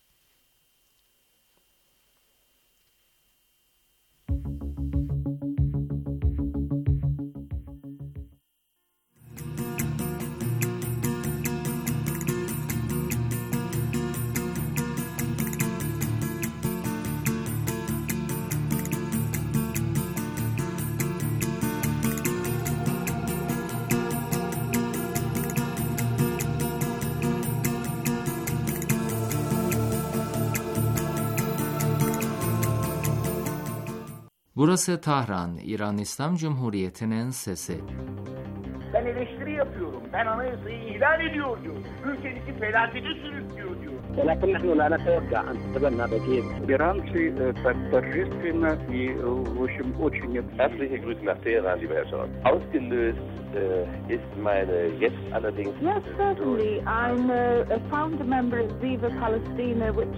Speaker 1: Burası Tahran, İran İslam Cumhuriyeti'nin sesi.
Speaker 6: Ben eleştiri yapıyorum. Ben anayasayı ihlal ediyor diyor. Ülkenizi felakete sürüklüyor diyor.
Speaker 7: ولكن نحن لا نتوقع أن تتبنى بديل.
Speaker 8: Иранцы так торжественно и, в общем, очень...
Speaker 9: Herzliche Grüße nach Teheran, lieber Herr Scholz. Ausgelöst ist meine jetzt allerdings...
Speaker 10: Yes, certainly. I'm a founder member of Viva Palestina, which...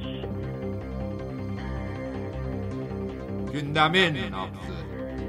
Speaker 11: Gündemin nabzı.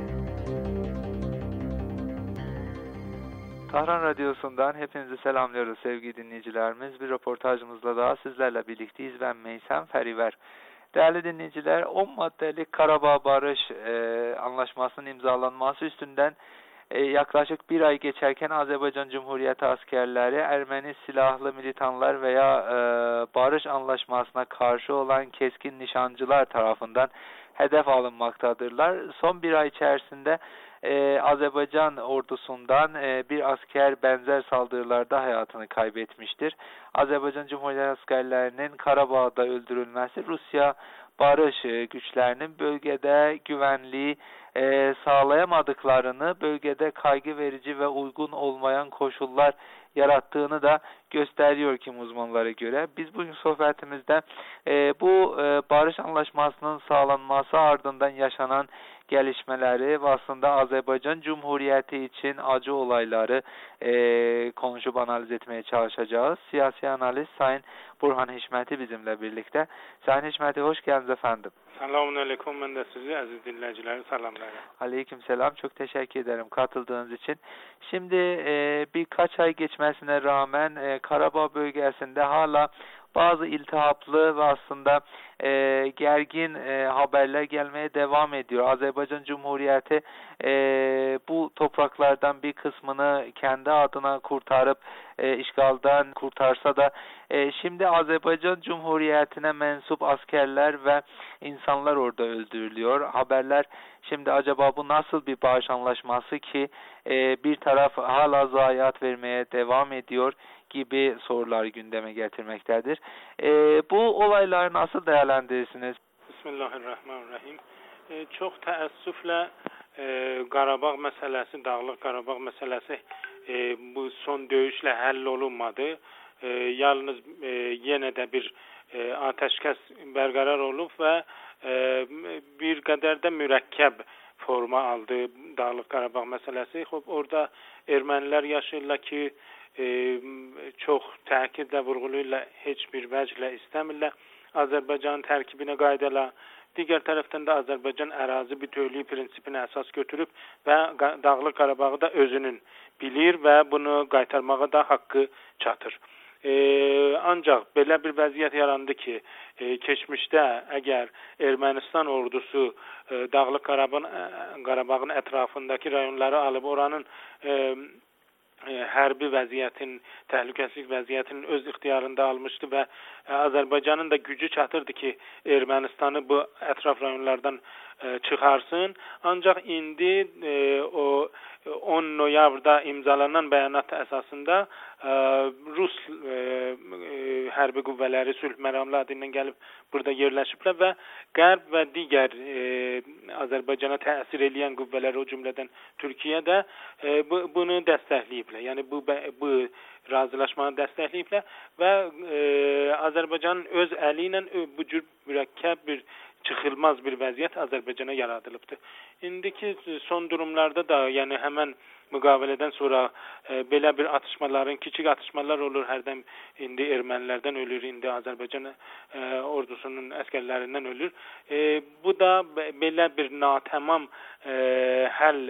Speaker 12: Tahran Radyosu'ndan hepinizi selamlıyoruz sevgili dinleyicilerimiz. Bir röportajımızla daha sizlerle birlikteyiz. Ben Meysem Feriver. Değerli dinleyiciler, 10 maddelik Karabağ Barış Anlaşması'nın imzalanması üstünden yaklaşık bir ay geçerken Azerbaycan Cumhuriyeti askerleri Ermeni silahlı militanlar veya barış anlaşmasına karşı olan keskin nişancılar tarafından hedef alınmaktadırlar. Son bir ay içerisinde Azerbaycan ordusundan bir asker benzer saldırılarda hayatını kaybetmiştir. Azerbaycan Cumhuriyeti askerlerinin Karabağ'da öldürülmesi Rusya barış güçlerinin bölgede güvenliği sağlayamadıklarını, bölgede kaygı verici ve uygun olmayan koşullar yarattığını da gösteriyor kim uzmanlara göre. Biz bugün sohbetimizde bu barış anlaşmasının sağlanması ardından yaşanan gelişmeleri ve aslında Azerbaycan Cumhuriyeti için acı olayları konuşup analiz etmeye çalışacağız. Siyasi analist Sayın Burhan Hişmeti bizimle birlikte. Sayın Hişmeti hoş geldiniz efendim.
Speaker 13: Selamünaleyküm, ben de sizi aziz dinleyicileri selamlarım.
Speaker 12: Aleykümselam, çok teşekkür ederim katıldığınız için. Şimdi birkaç ay geçmesine rağmen Karabağ bölgesinde hala bazı iltihaplı ve aslında gergin haberler gelmeye devam ediyor. Azerbaycan Cumhuriyeti bu topraklardan bir kısmını kendi adına kurtarıp işgalden kurtarsa da şimdi Azerbaycan Cumhuriyeti'ne mensup askerler ve insanlar orada öldürülüyor. Haberler şimdi acaba bu nasıl bir bağış anlaşması ki bir taraf hala zayiat vermeye devam ediyor gibi sorular gündeme getirmektedir. Bu olayları nasıl değerlendirirsiniz?
Speaker 13: Bismillahirrahmanirrahim. Çox təəssüflə Qarabağ məsələsi, Dağlıq Qarabağ məsələsi bu son döyüşlə həll olunmadı. Yalnız yenə də bir ateşkəs bərqərar olub və bir qədər də mürəkkəb forma aldı Dağlıq Qarabağ məsələsi. Orada ermənilər yaşayırlar ki, çox təkidlə, vurğuluyla heç bir vəclə istəmirlər. Azərbaycanın tərkibinə qaydalar. Digər tərəfdən də Azərbaycan ərazi bütövlüyü prinsipini əsas götürüb və Dağlıq Qarabağı da özünün bilir və bunu qaytarmağa da haqqı çatır. Ancaq belə bir vəziyyət yarandı ki, keçmişdə əgər Ermənistan ordusu Dağlıq Qarabağın ətrafındakı rayonları alıb oranın hərbi vəziyyətin, təhlükəsizlik vəziyyətinin öz ixtiyarında almışdı və Azərbaycanın da gücü çatırdı ki, Ermənistanı bu ətraf rayonlardan çıxarsın. Ancaq indi o 10 noyabrda imzalanan bəyanat əsasında Rus hərbi qüvvələri sülh məramlı adı ilə gəlib burada yerləşiblər və Qərb və digər Azərbaycana təsir edən qüvvələr, o cümlədən Türkiyə də bunu dəstəkləyiblər. Yəni bu razılaşmanı dəstəkləyiblər və Azərbaycanın öz əli ilə bu cür mürəkkəb bir çıxılmaz bir vəziyyət Azərbaycana yaradılıbdır. İndiki son durumlarda da, yəni həmən müqavilədən sonra belə bir atışmaların, kiçik atışmalar olur, hərdən indi ermənilərdən ölür, indi Azərbaycan ordusunun əskərlərindən ölür. Bu da belə bir natamam həll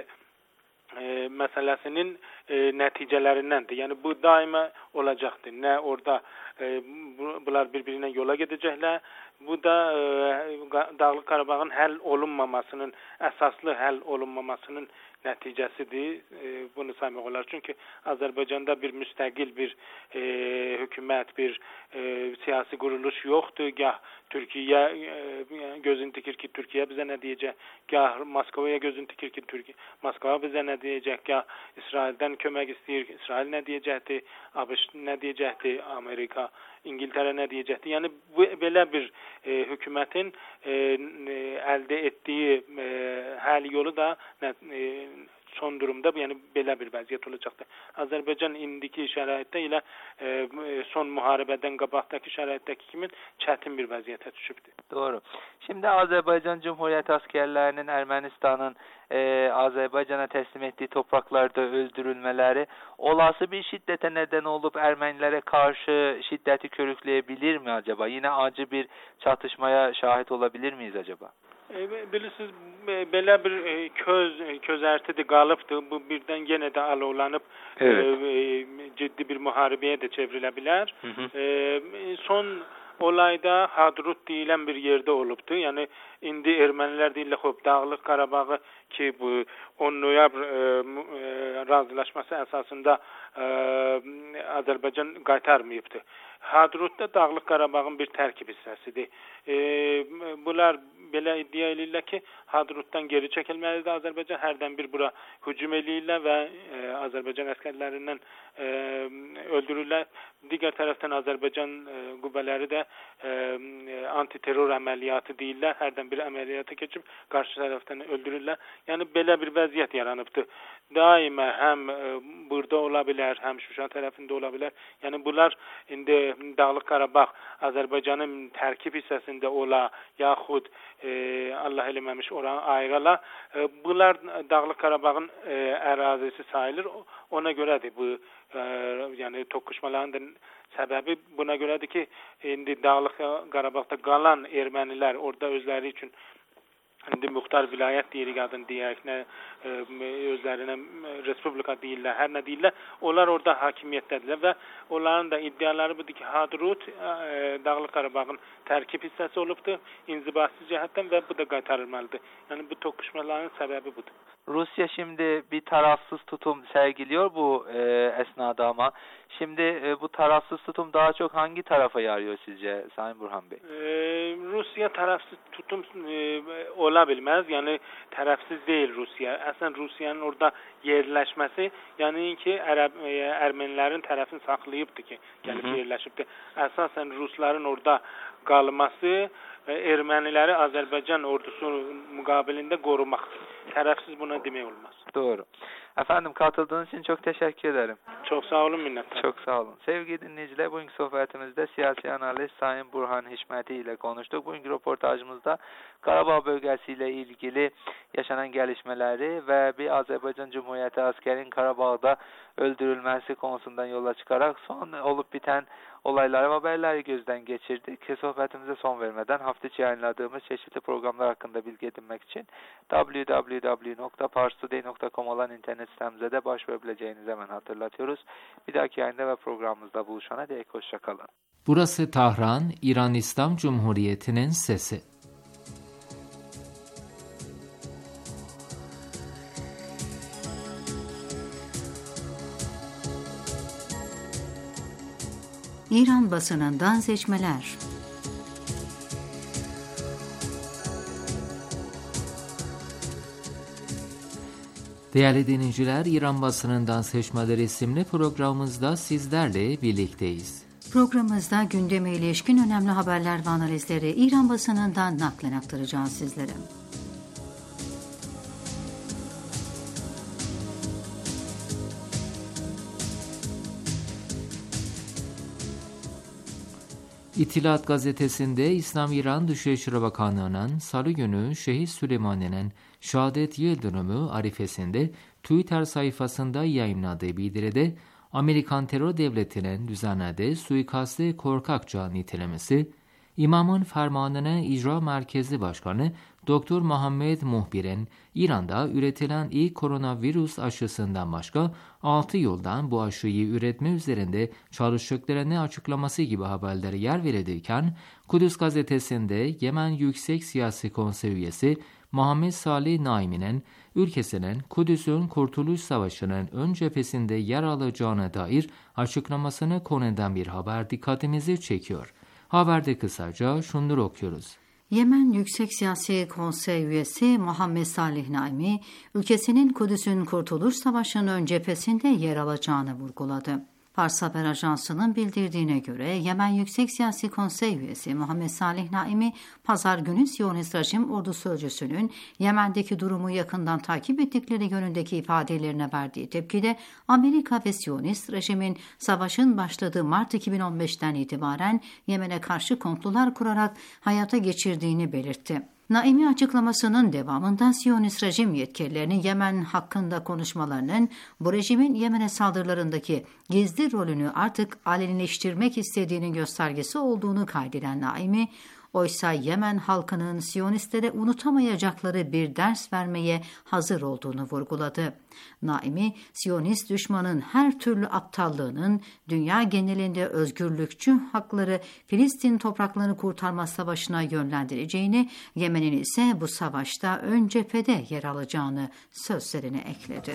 Speaker 13: məsələsinin nəticələrindəndir. Yəni bu daima olacaqdır. Nə orada bunlar bir-birinə yola gedəcəklər. Bu da Dağlıq Qarabağın həll olunmamasının, əsaslı həll olunmamasının nəticəsidir. Bunu saymaq olar. Çünki Azərbaycanda bir müstəqil bir hökumət, bir siyasi quruluş yoxdur. Gah Türkiyə gözünü tikir ki, Türkiyə bizə nə deyəcək? Gah Moskovaya gözünü tikir ki, Moskva bizə nə deyəcək? Gah İsraildən kömək istəyir, İsrail nə deyəcəkdir? ABŞ nə deyəcəkdir? Amerika, İngiltərə nə deyəcəkdir? Yəni belə bir hökumətin əldə etdiyi həll yolu da son durumda yəni belə bir vəziyyət olacaqdır. Azərbaycan indiki şəraitdə ilə son müharibədən qabaqdakı şəraitdəki kimi çətin bir vəziyyətə düşübdür.
Speaker 12: Doğru. Şimdi Azərbaycan Cumhuriyeti askerlerinin Ermənistanın Azərbaycana teslim ettiği topraklarda öldürülmeleri olası bir şiddete neden olup Ermenilere karşı şiddeti körükleyebilir mi acaba? Yine acı bir çatışmaya şahit olabilir miyiz acaba?
Speaker 13: Bilirsiniz, belə bir közərtidir, qalıbdır. Bu birdən yenə də alovlanıb ciddi bir müharibəyə də çevrilə bilər. Son olayda Hadrut deyilən bir yerdə olubdur. Yəni indi ermənilər deyirlər, xoş Dağlıq Qarabağı ki bu 10 noyabr razılaşması əsasında Azərbaycan qaytarmayıbdır. Hadrutda Dağlıq Qarabağın bir tərkib hissəsidir. Bunlar belə iddia edirlər ki, Hadrutdan geri çəkilməlidir Azərbaycan. Hərdən bir bura hücum edirlər və Azərbaycan əskərlərindən öldürürlər. Digər tərəfdən Azərbaycan qüvvələri də antiterror əməliyyatı deyirlər. Hərdən bir əməliyyata keçib qarşı tərəfdən öldürürlər. Yəni belə bir vəziyyət yaranıbdır. Daima həm burada ola bilər, həm Şuşa tərəfində ola bilər. Yəni bunlar indi Dağlıq Qarabağ Azərbaycanın tərkib hissəsində ola, yaxud Allah eləməmiş oranı ayrıla. Bunlar Dağlıq Qarabağın ərazisi sayılır. Ona görədir bu yəni toqquşmaların da səbəbi buna görədir ki, indi Dağlıq Qarabağda qalan ermənilər orada özləri üçün indi muxtar vilayət deyirik adını deyək, nə özlərinə respublika deyirlər, hər nə deyirlər, onlar orada hakimiyyətdədirlər və onların da iddiaları budur ki, Hadrut Dağlıq Qarabağın tərkib hissəsi olubdur, inzibati cəhətdən və bu da qaytarılmalıdır. Yəni bu toqquşmaların səbəbi budur.
Speaker 12: Rusya şimdi bir tarafsız tutum sergiliyor bu esnada ama şimdi bu tarafsız tutum daha çok hangi tarafa yarıyor sizce Sayın Burhan Bey?
Speaker 13: Rusya tarafsız tutum olabilmez. Yani tarafsız değil Rusya. Aslında Rusya'nın orada yerleşmesi yani ki Ermenilerin tarafını saklayıptı ki gelip yerleşipti. Esasen Rusların orada kalması Ermenileri Azerbaycan ordusu mukabilinde korumak. Tarafsız buna demek olmaz.
Speaker 12: Doğru. Efendim katıldığınız için çok teşekkür ederim.
Speaker 13: Çok sağ olun minnettar.
Speaker 12: Çok sağ olun. Sevgili dinleyiciler, bugünkü sohbetimizde siyasi analist Sayın Burhan Hişmeti ile konuştuk. Bugünkü röportajımızda Qarabağ bölgesiyle ilgili yaşanan gelişmeleri ve bir Azerbaycan Cumhuriyeti askerinin Qarabağ'da öldürülmesi konusundan yola çıkarak son olup biten olayları ve haberleri gözden geçirdik. Sohbetimize son vermeden hafta içi yayınladığımız çeşitli programlar hakkında bilgi edinmek için www.parstoday.com olan internet sitemize de başvurabileceğinizi hemen hatırlatıyoruz. Bir dahaki yayında ve programımızda buluşana dek hoşçakalın.
Speaker 1: Burası Tahran, İran İslam Cumhuriyeti'nin sesi.
Speaker 2: İran basınından seçmeler. Değerli dinleyiciler, İran basınından seçmeler isimli programımızda sizlerle birlikteyiz. Programımızda gündeme ilişkin önemli haberler ve analizleri İran basınından naklen aktaracağız sizlere. İttihat gazetesinde İslam İran Dışişleri Bakanlığı'nın Salı günü Şehit Süleymani'nin şehadet yıl dönümü arifesinde Twitter sayfasında yayınladığı bildiride Amerikan terör devletinin düzenlediği suikastı korkakça nitelemesi, İmamın fermanını icra merkezi başkanı Dr. Muhammed Muhbir'in İran'da üretilen ilk koronavirüs aşısından başka 6 yıldan bu aşıyı üretme üzerinde çalıştıklarını açıklaması gibi haberlere yer verilirken, Kudüs gazetesinde Yemen Yüksek Siyasi Konsey üyesi Muhammed Salih Naimi'nin ülkesinin Kudüs'ün Kurtuluş Savaşı'nın ön cephesinde yer alacağına dair açıklamasını konu eden bir haber dikkatimizi çekiyor. Haberde kısaca şunları okuyoruz. Yemen Yüksek Siyasi Konsey üyesi Muhammed Salih Naimi, ülkesinin Kudüs'ün Kurtuluş Savaşı'nın ön cephesinde yer alacağını vurguladı. Fars Haber Ajansı'nın bildirdiğine göre Yemen Yüksek Siyasi Konsey üyesi Muhammed Salih Naimi, Pazar günü Siyonist rejim ordu sözcüsünün Yemen'deki durumu yakından takip ettikleri yönündeki ifadelerine verdiği tepkide Amerika ve Siyonist rejimin savaşın başladığı Mart 2015'ten itibaren Yemen'e karşı komplolar kurarak hayata geçirdiğini belirtti. Naimi açıklamasının devamında Siyonist rejim yetkililerinin Yemen hakkında konuşmalarının bu rejimin Yemen'e saldırılarındaki gizli rolünü artık alenileştirmek istediğinin göstergesi olduğunu kaydeden Naimi, oysa Yemen halkının Siyonistlere unutamayacakları bir ders vermeye hazır olduğunu vurguladı. Naimi, Siyonist düşmanın her türlü aptallığının dünya genelinde özgürlükçü hakları Filistin topraklarını kurtarma savaşına yönlendireceğini, Yemen'in ise bu savaşta ön cephede yer alacağını sözlerine ekledi.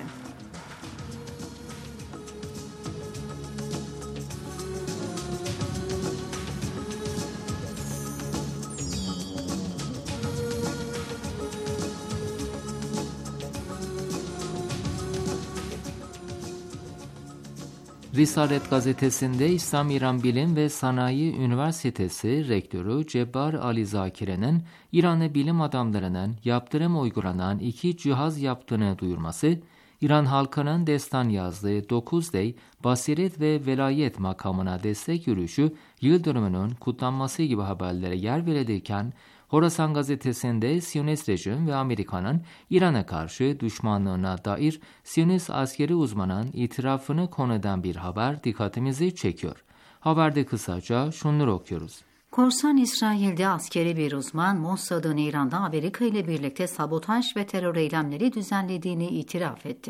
Speaker 2: Risalet gazetesinde İslam İran Bilim ve Sanayi Üniversitesi Rektörü Cebbar Ali Zakire'nin İranlı bilim adamlarının yaptırım uygulanan 2 cihaz yaptığını duyurması, İran halkının destan yazdığı 9D basiret ve velayet makamına destek yürüyüşü yıl dönümünün kutlanması gibi haberlere yer verilirken, Horasan gazetesinde Siyonist rejim ve Amerika'nın İran'a karşı düşmanlığına dair Siyonist askeri uzmanın itirafını konu eden bir haber dikkatimizi çekiyor. Haberde kısaca şunları okuyoruz. Korsan İsrail'de askeri bir uzman Mossad'ın İran'da Amerika ile birlikte sabotaj ve terör eylemleri düzenlediğini itiraf etti.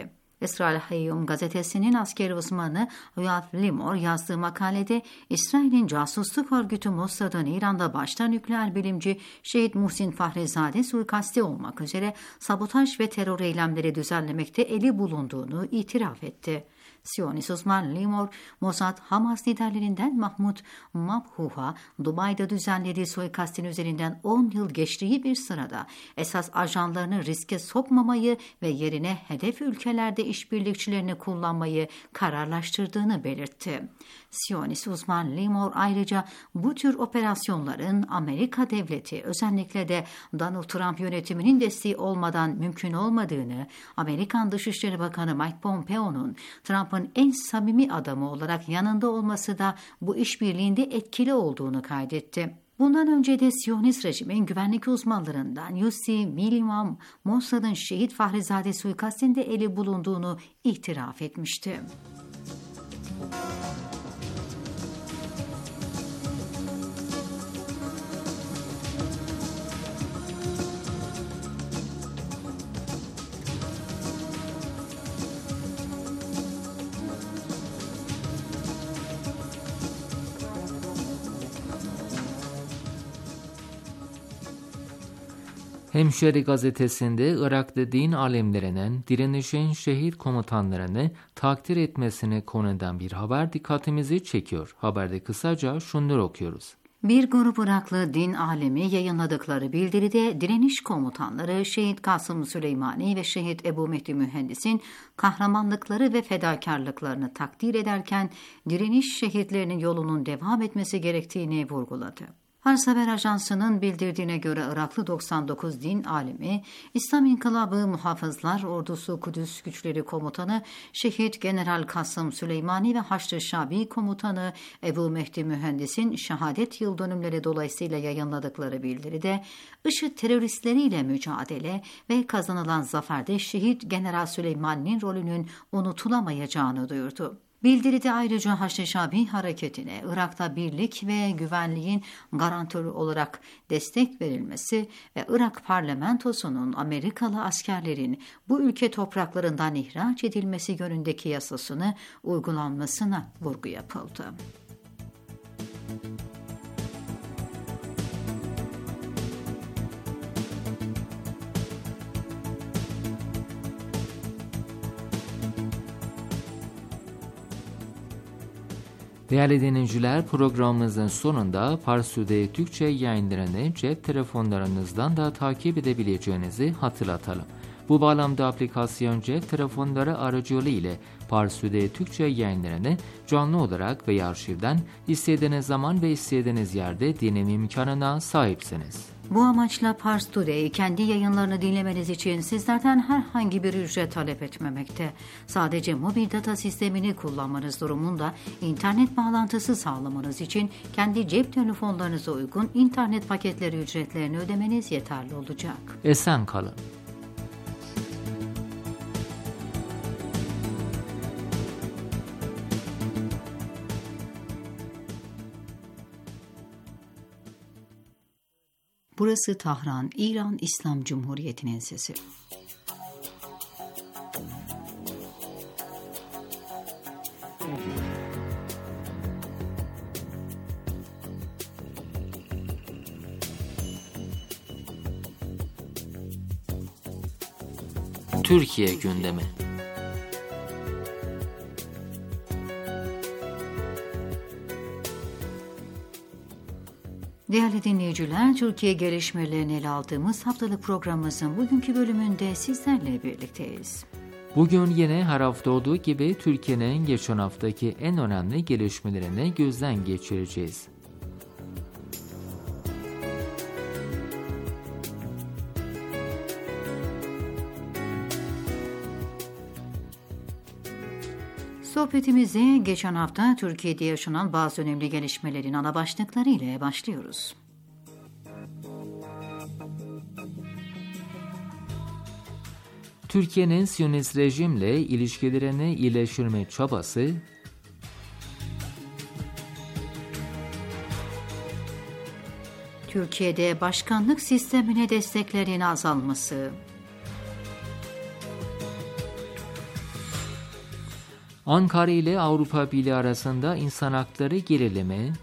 Speaker 2: İsrail Hayom gazetesinin askeri uzmanı Yoav Limor yazdığı makalede İsrail'in casusluk örgütü Mossad'ın İran'da başta nükleer bilimci Şehit Muhsin Fahrezade suikasti olmak üzere sabotaj ve terör eylemleri düzenlemekte eli bulunduğunu itiraf etti. Siyonist uzman Limor, Mossad, Hamas liderlerinden Mahmud Mabhuh'a Dubai'de düzenlediği suikastin üzerinden 10 yıl geçtiği bir sırada esas ajanlarını riske sokmamayı ve yerine hedef ülkelerde işbirlikçilerini kullanmayı kararlaştırdığını belirtti. Siyonist uzman Limor ayrıca bu tür operasyonların Amerika devleti, özellikle de Donald Trump yönetiminin desteği olmadan mümkün olmadığını, Amerikan Dışişleri Bakanı Mike Pompeo'nun Trump'ın en samimi adamı olarak yanında olması da bu işbirliğinde etkili olduğunu kaydetti. Bundan önce de Siyonist rejimin güvenlik uzmanlarından Yossi Milliman, Mossad'ın Şehit Fahrezade suikastinde eli bulunduğunu itiraf etmişti.
Speaker 1: Hemşeri gazetesinde Irak'ta din alemlerinin direnişin şehit komutanlarını takdir etmesine konu eden bir haber dikkatimizi çekiyor. Haberde kısaca şunları okuyoruz.
Speaker 2: Bir grup Iraklı din alemi yayınladıkları bildiride direniş komutanları Şehit Kasım Süleymani ve Şehit Ebu Mehdi Mühendis'in kahramanlıkları ve fedakarlıklarını takdir ederken direniş şehitlerinin yolunun devam etmesi gerektiğini vurguladı. Fars Haber Ajansı'nın bildirdiğine göre Iraklı 99 din alimi, İslam İnkılabı Muhafızlar Ordusu Kudüs Güçleri Komutanı Şehit General Kasım Süleymani ve Haçlı Şabi Komutanı Ebu Mehdi Mühendis'in şehadet yıl dönümleri dolayısıyla yayınladıkları bildiride, IŞİD teröristleriyle mücadele ve kazanılan zaferde Şehit General Süleymani'nin rolünün unutulamayacağını duyurdu. Bildiride ayrıca Haçlı Şabi hareketine Irak'ta birlik ve güvenliğin garantörü olarak destek verilmesi ve Irak parlamentosunun Amerikalı askerlerin bu ülke topraklarından ihraç edilmesi yönündeki yasasını uygulanmasına vurgu yapıldı.
Speaker 1: Değerli dinleyiciler, programımızın sonunda Pars Today Türkçe yayınlarını cep telefonlarınızdan da takip edebileceğinizi hatırlatalım. Bu bağlamda aplikasyon cep telefonları aracılığı ile Pars Today Türkçe yayınlarını canlı olarak veya arşivden istediğiniz zaman ve istediğiniz yerde dinleme imkanına sahipsiniz.
Speaker 2: Bu amaçla Pars Today kendi yayınlarını dinlemeniz için sizlerden herhangi bir ücret talep etmemekte. Sadece mobil data sistemini kullanmanız durumunda internet bağlantısı sağlamanız için kendi cep telefonlarınıza uygun internet paketleri ücretlerini ödemeniz yeterli olacak.
Speaker 1: Esen kalın.
Speaker 2: Burası Tahran, İran İslam Cumhuriyeti'nin sesi.
Speaker 1: Türkiye gündemi.
Speaker 2: Değerli dinleyiciler, Türkiye gelişmelerini ele aldığımız haftalık programımızın bugünkü bölümünde sizlerle birlikteyiz.
Speaker 1: Bugün yine her hafta olduğu gibi Türkiye'nin geçen haftaki en önemli gelişmelerini gözden geçireceğiz.
Speaker 2: Sohbetimize geçen hafta Türkiye'de yaşanan bazı önemli gelişmelerin ana başlıkları ile başlıyoruz.
Speaker 1: Türkiye'nin Siyonist rejimle ilişkilerini iyileştirme çabası,
Speaker 2: Türkiye'de başkanlık sistemine desteklerin azalması,
Speaker 1: Ankara ile Avrupa Birliği arasında insan hakları gerilimi,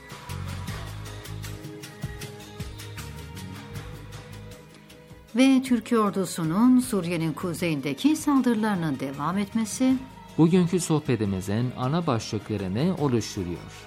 Speaker 2: ve Türkiye ordusunun Suriye'nin kuzeyindeki saldırılarının devam etmesi,
Speaker 1: bugünkü sohbetimizin ana başlıklarını oluşturuyor.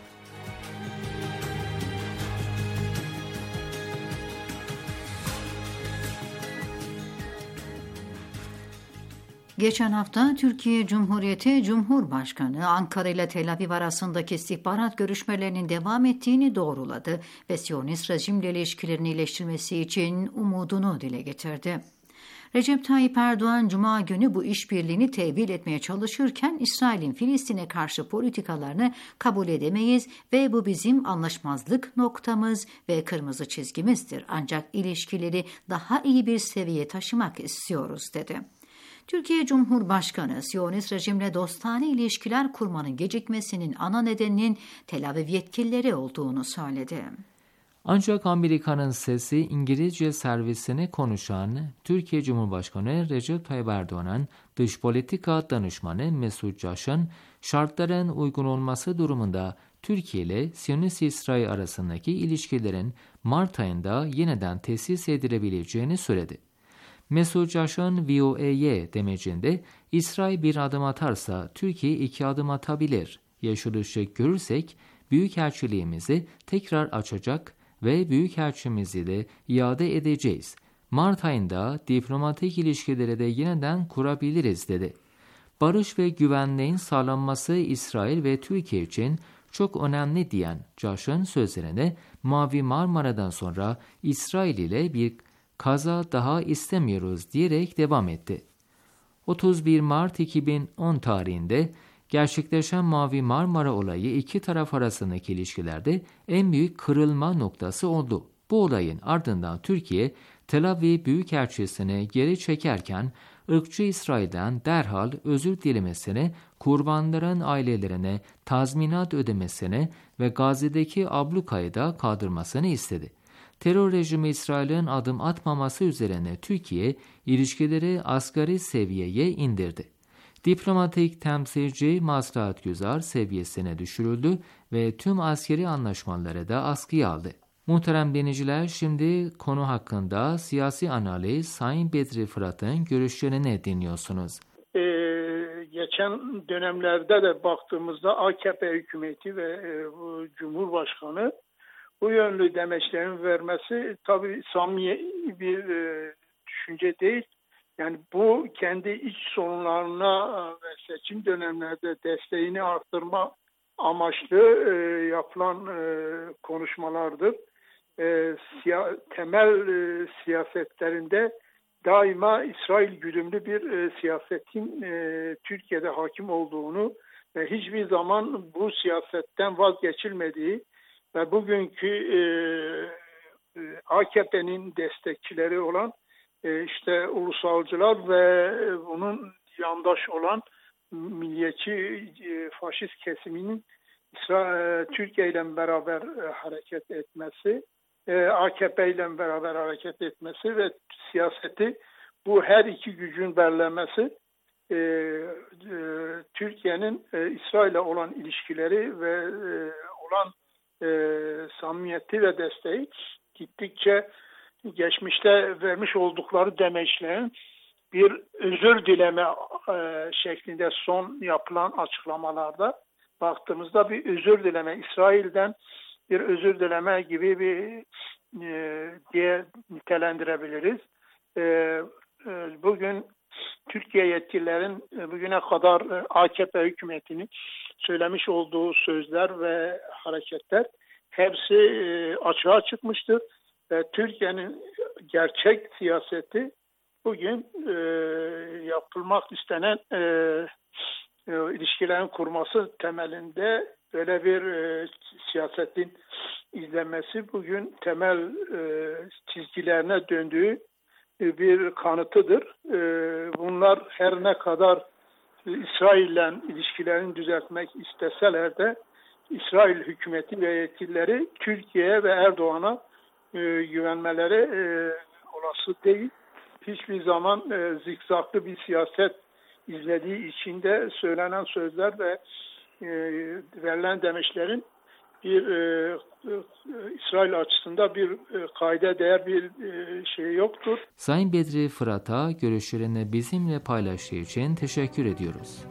Speaker 2: Geçen hafta Türkiye Cumhuriyeti Cumhurbaşkanı Ankara ile Tel Aviv arasındaki istihbarat görüşmelerinin devam ettiğini doğruladı ve Siyonist rejimle ilişkilerini iyileştirmesi için umudunu dile getirdi. Recep Tayyip Erdoğan Cuma günü bu işbirliğini tevil etmeye çalışırken İsrail'in Filistin'e karşı politikalarını kabul edemeyiz ve bu bizim anlaşmazlık noktamız ve kırmızı çizgimizdir. Ancak ilişkileri daha iyi bir seviyeye taşımak istiyoruz dedi. Türkiye Cumhurbaşkanı, Siyonist rejimle dostane ilişkiler kurmanın gecikmesinin ana nedeninin Tel Aviv yetkilileri olduğunu söyledi.
Speaker 1: Ancak Amerika'nın sesi İngilizce servisine konuşan Türkiye Cumhurbaşkanı Recep Tayyip Erdoğan'ın dış politika danışmanı Mesut Caş'ın şartların uygun olması durumunda Türkiye ile Siyonist İsrail arasındaki ilişkilerin Mart ayında yeniden tesis edilebileceğini söyledi. Mesut Caş'ın VOA'ye demecinde İsrail bir adım atarsa Türkiye 2 adım atabilir. Yeşil ışık görürsek büyükelçiliğimizi tekrar açacak ve büyükelçimizi de iade edeceğiz. Mart ayında diplomatik ilişkileri de yeniden kurabiliriz dedi. Barış ve güvenliğin sağlanması İsrail ve Türkiye için çok önemli diyen Caş'ın sözlerine Mavi Marmara'dan sonra İsrail ile bir kaza daha istemiyoruz diyerek devam etti. 31 Mart 2010 tarihinde gerçekleşen Mavi Marmara olayı iki taraf arasındaki ilişkilerde en büyük kırılma noktası oldu. Bu olayın ardından Türkiye, Tel Aviv Büyükelçisi'ni geri çekerken ırkçı İsrail'den derhal özür dilemesini, kurbanların ailelerine tazminat ödemesini ve Gazze'deki ablukayı da kaldırmasını istedi. Terör rejimi İsrail'in adım atmaması üzerine Türkiye ilişkileri asgari seviyeye indirdi. Diplomatik temsilci maslahatgüzar seviyesine düşürüldü ve tüm askeri anlaşmaları da askıya aldı. Muhterem dinleyiciler, şimdi konu hakkında siyasi analiz Sayın Bedri Fırat'ın görüşlerini dinliyorsunuz.
Speaker 11: Geçen dönemlerde de baktığımızda AKP hükümeti ve Cumhurbaşkanı bu yönlü demeçlerin vermesi tabii samimi bir düşünce değil. Yani bu kendi iç sorunlarına ve seçim dönemlerde desteğini arttırma amaçlı yapılan konuşmalardır. Temel siyasetlerinde daima İsrail güdümlü bir siyasetin Türkiye'de hakim olduğunu ve hiçbir zaman bu siyasetten vazgeçilmediği ve bugünkü AKP'nin destekçileri olan işte ulusalcılar ve bunun yandaş olan milliyetçi faşist kesiminin Türkiye ile beraber hareket etmesi, AKP ile beraber hareket etmesi ve siyaseti bu her iki gücün belirlemesi Türkiye'nin İsrail'le olan ilişkileri ve olan samimiyeti ve desteği gittikçe geçmişte vermiş oldukları demeçlerin bir özür dileme şeklinde son yapılan açıklamalarda baktığımızda bir özür dileme, İsrail'den bir özür dileme gibi bir diye nitelendirebiliriz. Bugün Türkiye yetkililerin bugüne kadar AKP hükümetinin söylemiş olduğu sözler ve hareketler hepsi açığa çıkmıştır. Türkiye'nin gerçek siyaseti bugün yapılmak istenen ilişkilerin kurması temelinde böyle bir siyasetin izlenmesi bugün temel çizgilerine döndüğü bir kanıtıdır. Bunlar her ne kadar İsrail'le ilişkilerini düzeltmek isteseler de İsrail hükümeti ve yetkilileri Türkiye'ye ve Erdoğan'a güvenmeleri olası değil. Hiçbir zaman zikzaklı bir siyaset izlediği için de söylenen sözler ve verilen demeçlerin bir İsrail açısında bir kayda değer bir şey yoktur.
Speaker 1: Sayın Bedri Fırat'a görüşlerini bizimle paylaştığı için teşekkür ediyoruz.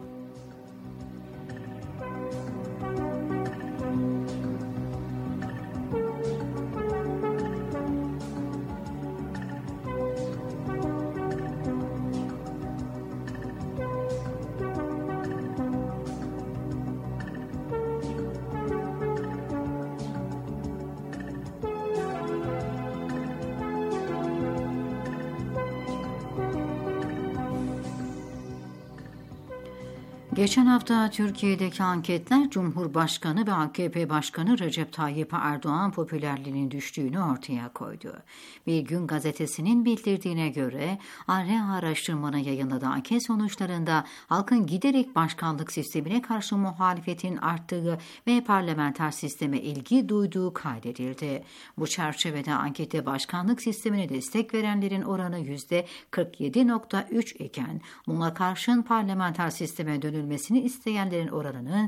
Speaker 2: Geçen hafta Türkiye'deki anketler Cumhurbaşkanı ve AKP Başkanı Recep Tayyip Erdoğan popülerliğinin düştüğünü ortaya koydu. Bir Gün gazetesinin bildirdiğine göre ARE araştırmanın yayınladığı anket sonuçlarında halkın giderek başkanlık sistemine karşı muhalefetin arttığı ve parlamenter sisteme ilgi duyduğu kaydedildi. Bu çerçevede ankette başkanlık sistemine destek verenlerin oranı %47.3 iken buna karşın parlamenter sisteme dönülmesini isteyenlerin oranının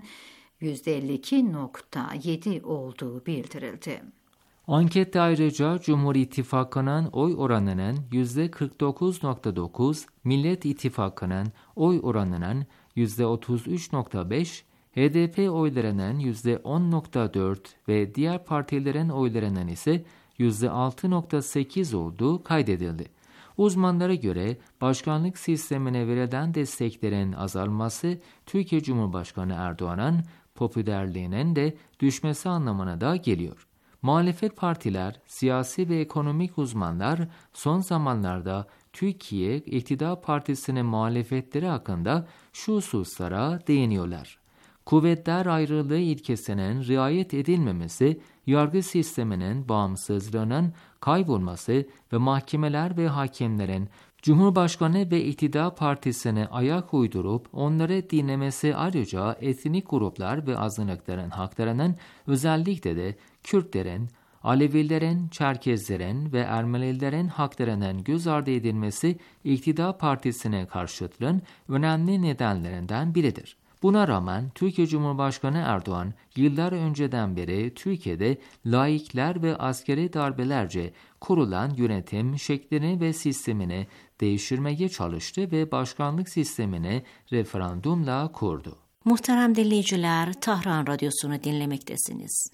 Speaker 2: %52.7 olduğu bildirildi.
Speaker 1: Ankette ayrıca Cumhur İttifakı'nın oy oranının %49.9, Millet İttifakı'nın oy oranının %33.5, HDP oylarının %10.4 ve diğer partilerin oylarının ise %6.8 olduğu kaydedildi. Uzmanlara göre başkanlık sistemine verilen desteklerin azalması Türkiye Cumhurbaşkanı Erdoğan'ın popülerliğinin de düşmesi anlamına da geliyor. Muhalefet partiler, siyasi ve ekonomik uzmanlar son zamanlarda Türkiye İktidar Partisi'nin muhalefetleri hakkında şu hususlara değiniyorlar. Kuvvetler ayrılığı ilkesinin riayet edilmemesi, yargı sisteminin bağımsızlığının kaybolması ve mahkemeler ve hakimlerin Cumhurbaşkanı ve İktidar Partisi'ne ayak uydurup onları dinlemesi ayrıca etnik gruplar ve azınlıkların haklarının özellikle de Kürtlerin, Alevilerin, Çerkezlerin ve Ermenilerin haklarının göz ardı edilmesi İktidar Partisi'ne karşıtlığın önemli nedenlerinden biridir. Buna rağmen Türkiye Cumhurbaşkanı Erdoğan yıllar önceden beri Türkiye'de laikler ve askeri darbelerce kurulan yönetim şeklini ve sistemini değiştirmeye çalıştı ve başkanlık sistemini referandumla kurdu.
Speaker 4: Muhterem dinleyiciler, Tahran Radyosu'nu dinlemektesiniz.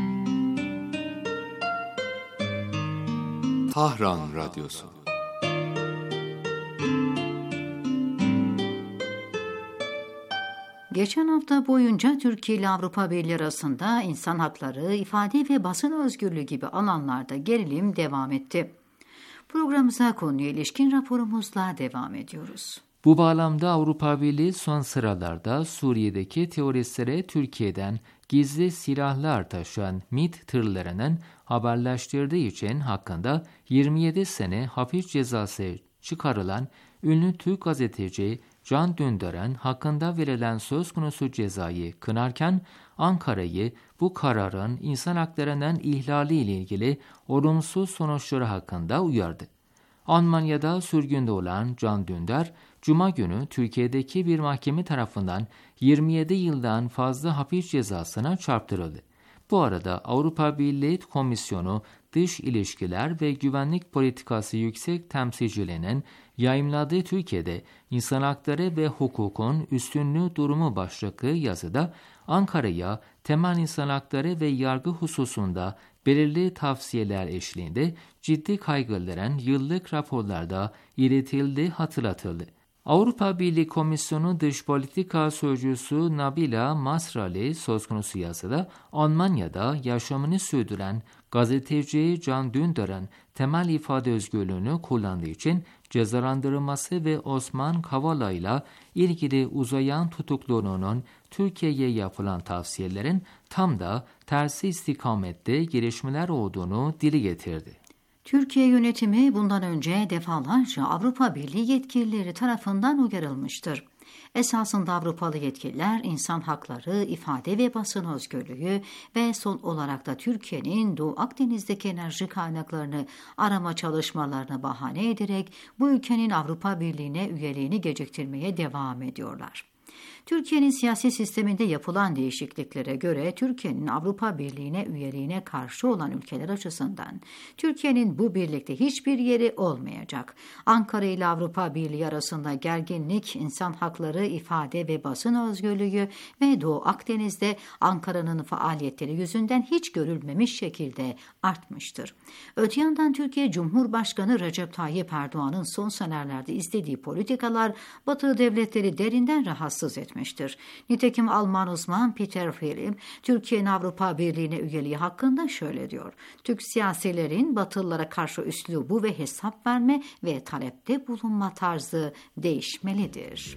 Speaker 14: Tahran Radyosu.
Speaker 2: Geçen hafta boyunca Türkiye ile Avrupa Birliği arasında insan hakları, ifade ve basın özgürlüğü gibi alanlarda gerilim devam etti. Programımıza konuya ilişkin raporumuzla devam ediyoruz.
Speaker 1: Bu bağlamda Avrupa Birliği son sıralarda Suriye'deki teröristlere Türkiye'den gizli silahlar taşıyan MİT tırlarının haberleştirdiği için hakkında 27 sene hapis cezası çıkarılan ünlü Türk gazeteci Can Dündar'ın hakkında verilen söz konusu cezayı kınarken Ankara'yı bu kararın insan haklarının ihlali ile ilgili olumsuz sonuçları hakkında uyardı. Almanya'da sürgünde olan Can Dündar, Cuma günü Türkiye'deki bir mahkeme tarafından 27 yıldan fazla hapis cezasına çarptırıldı. Bu arada Avrupa Birliği Komisyonu Dış İlişkiler ve Güvenlik Politikası Yüksek Temsilciliğinin yayımladığı Türkiye'de İnsan Hakları ve Hukukun Üstünlüğü Durumu başlıklı yazıda Ankara'ya temel insan hakları ve yargı hususunda belirli tavsiyeler eşliğinde ciddi kaygıların yıllık raporlarda iletildiği hatırlatıldı. Avrupa Birliği Komisyonu Dış Politika Sözcüsü Nabila Masrali söz konusu yazıda Almanya'da yaşamını sürdüren gazeteci Can Dündar'ın temel ifade özgürlüğünü kullandığı için cezalandırılması ve Osman Kavala ile ilgili uzayan tutukluluğunun Türkiye'ye yapılan tavsiyelerin tam da tersi istikamette gelişmeler olduğunu dile getirdi.
Speaker 2: Türkiye yönetimi bundan önce defalarca Avrupa Birliği yetkilileri tarafından uyarılmıştır. Esasında Avrupalı yetkililer insan hakları, ifade ve basın özgürlüğü ve son olarak da Türkiye'nin Doğu Akdeniz'deki enerji kaynaklarını arama çalışmalarını bahane ederek bu ülkenin Avrupa Birliği'ne üyeliğini geciktirmeye devam ediyorlar. Türkiye'nin siyasi sisteminde yapılan değişikliklere göre Türkiye'nin Avrupa Birliği'ne üyeliğine karşı olan ülkeler açısından Türkiye'nin bu birlikte hiçbir yeri olmayacak. Ankara ile Avrupa Birliği arasında gerginlik, insan hakları, ifade ve basın özgürlüğü ve Doğu Akdeniz'de Ankara'nın faaliyetleri yüzünden hiç görülmemiş şekilde artmıştır. Öte yandan Türkiye Cumhurbaşkanı Recep Tayyip Erdoğan'ın son senelerde izlediği politikalar Batı devletleri derinden rahatsız etmiştir. Nitekim Alman uzman Peter Philipp, Türkiye'nin Avrupa Birliği'ne üyeliği hakkında şöyle diyor. Türk siyasilerin Batılılara karşı üslubu ve hesap verme ve talepte bulunma tarzı değişmelidir.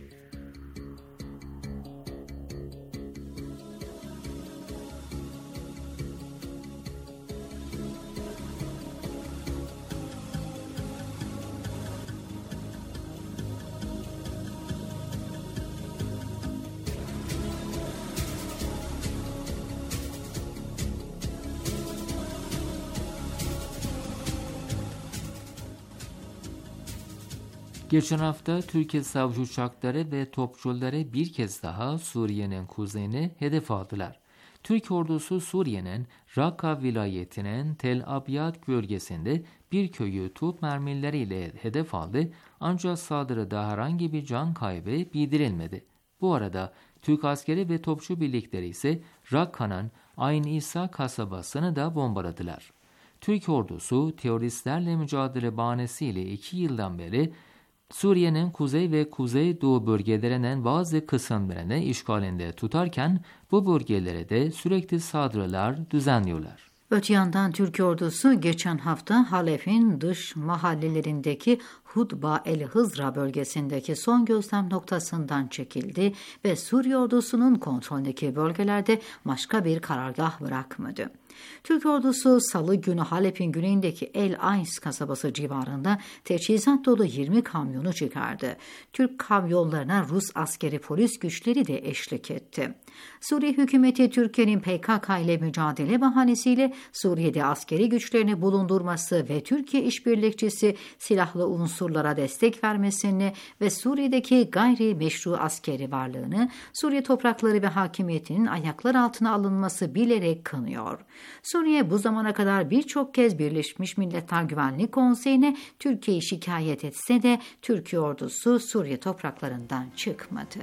Speaker 1: Geçen hafta Türkiye savcı uçakları ve topçuları bir kez daha Suriye'nin kuzeyini hedef aldılar. Türk ordusu Suriye'nin Rakka vilayetinin Tel Abyad bölgesinde bir köyü top mermileriyle hedef aldı ancak saldırıda herhangi bir can kaybı bildirilmedi. Bu arada Türk askeri ve topçu birlikleri ise Rakka'nın Ayn İsa kasabasını da bombaladılar. Türk ordusu teröristlerle mücadele bahanesiyle 2 yıldan beri Suriye'nin kuzey ve kuzeydoğu bölgelerinin bazı kısımlarını işgalinde tutarken bu bölgelere de sürekli saldırılar düzenliyorlar.
Speaker 2: Öte yandan Türk ordusu geçen hafta Halep'in dış mahallelerindeki Hudba el-Hızra bölgesindeki son gözlem noktasından çekildi ve Suriye ordusunun kontrolündeki bölgelerde başka bir karargah bırakmadı. Türk ordusu Salı günü Halep'in güneyindeki El Ains kasabası civarında teçhizat dolu 20 kamyonu çıkardı. Türk kamyonlarına Rus askeri polis güçleri de eşlik etti. Suriye hükümeti Türkiye'nin PKK ile mücadele bahanesiyle Suriye'de askeri güçlerini bulundurması ve Türkiye işbirlikçisi silahlı unsurlara destek vermesini ve Suriye'deki gayri meşru askeri varlığını Suriye toprakları ve hakimiyetinin ayaklar altına alınması bilerek kınıyor. Suriye bu zamana kadar birçok kez Birleşmiş Milletler Güvenlik Konseyi'ne Türkiye'yi şikayet etse de Türkiye ordusu Suriye topraklarından çıkmadı.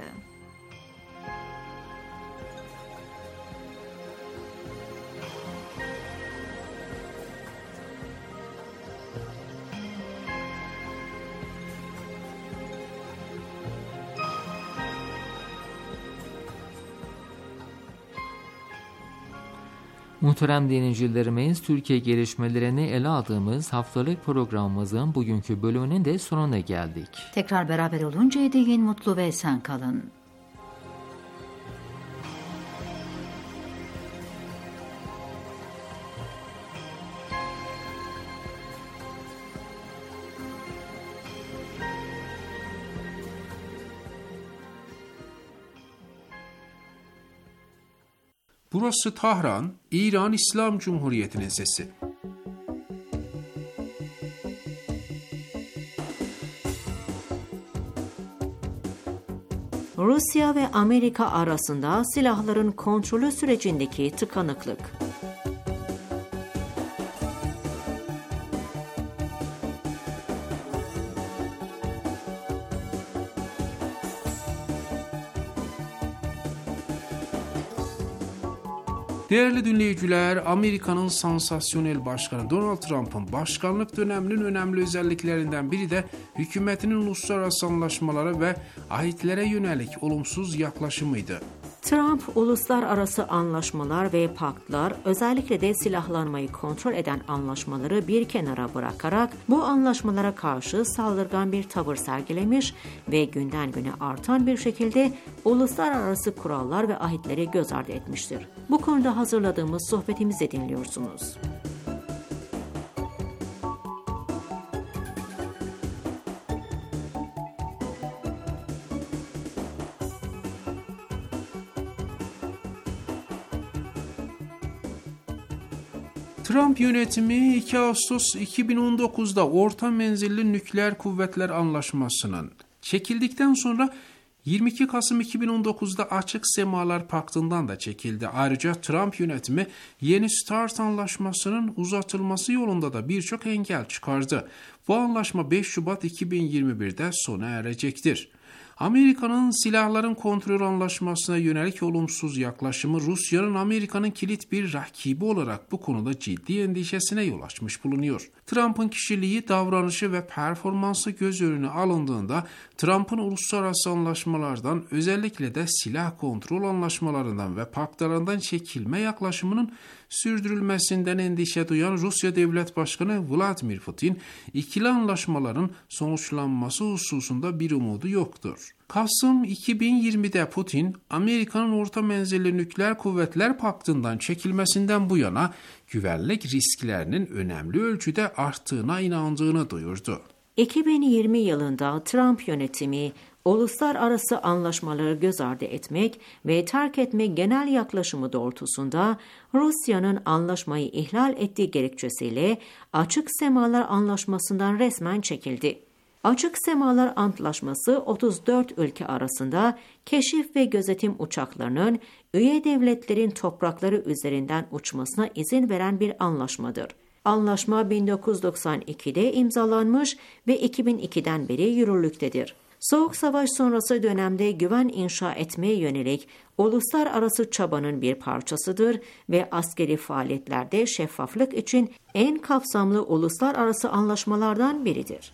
Speaker 1: Muhterem dinleyicilerimiz, Türkiye gelişmelerini ele aldığımız haftalık programımızın bugünkü bölümünün de sonuna geldik.
Speaker 2: Tekrar beraber oluncaya değin mutlu ve esen kalın.
Speaker 14: Burası Tahran, İran İslam Cumhuriyeti'nin sesi.
Speaker 4: Rusya ve Amerika arasında silahların kontrolü sürecindeki tıkanıklık.
Speaker 14: Değerli dinleyiciler, Amerika'nın sansasyonel başkanı Donald Trump'ın başkanlık döneminin önemli özelliklerinden biri de hükümetinin uluslararası anlaşmalara ve ahitlere yönelik olumsuz yaklaşımıydı.
Speaker 4: Trump, uluslararası anlaşmalar ve paktlar, özellikle de silahlanmayı kontrol eden anlaşmaları bir kenara bırakarak bu anlaşmalara karşı saldırgan bir tavır sergilemiş ve günden güne artan bir şekilde uluslararası kurallar ve ahitleri göz ardı etmiştir. Bu konuda hazırladığımız sohbetimizi dinliyorsunuz.
Speaker 14: Trump yönetimi 2 Ağustos 2019'da orta menzilli nükleer kuvvetler anlaşmasının çekildikten sonra 22 Kasım 2019'da Açık Semalar Paktı'ndan da çekildi. Ayrıca Trump yönetimi Yeni START anlaşmasının uzatılması yolunda da birçok engel çıkardı. Bu anlaşma 5 Şubat 2021'de sona erecektir. Amerika'nın silahların kontrol anlaşmasına yönelik olumsuz yaklaşımı Rusya'nın Amerika'nın kilit bir rakibi olarak bu konuda ciddi endişesine yol açmış bulunuyor. Trump'ın kişiliği, davranışı ve performansı göz önüne alındığında Trump'ın uluslararası anlaşmalardan, özellikle de silah kontrol anlaşmalarından ve paktlarından çekilme yaklaşımının sürdürülmesinden endişe duyan Rusya Devlet Başkanı Vladimir Putin, ikili anlaşmaların sonuçlanması hususunda bir umudu yoktur. Kasım 2020'de Putin, Amerika'nın orta menzilli nükleer kuvvetler paktından çekilmesinden bu yana güvenlik risklerinin önemli ölçüde arttığına inandığını duyurdu.
Speaker 4: 2020 yılında Trump yönetimi uluslararası anlaşmaları göz ardı etmek ve terk etme genel yaklaşımı doğrultusunda Rusya'nın anlaşmayı ihlal ettiği gerekçesiyle Açık Semalar Anlaşması'ndan resmen çekildi. Açık Semalar Antlaşması 34 ülke arasında keşif ve gözetim uçaklarının üye devletlerin toprakları üzerinden uçmasına izin veren bir anlaşmadır. Anlaşma 1992'de imzalanmış ve 2002'den beri yürürlüktedir. Soğuk Savaş sonrası dönemde güven inşa etmeye yönelik uluslararası çabanın bir parçasıdır ve askeri faaliyetlerde şeffaflık için en kapsamlı uluslararası anlaşmalardan biridir.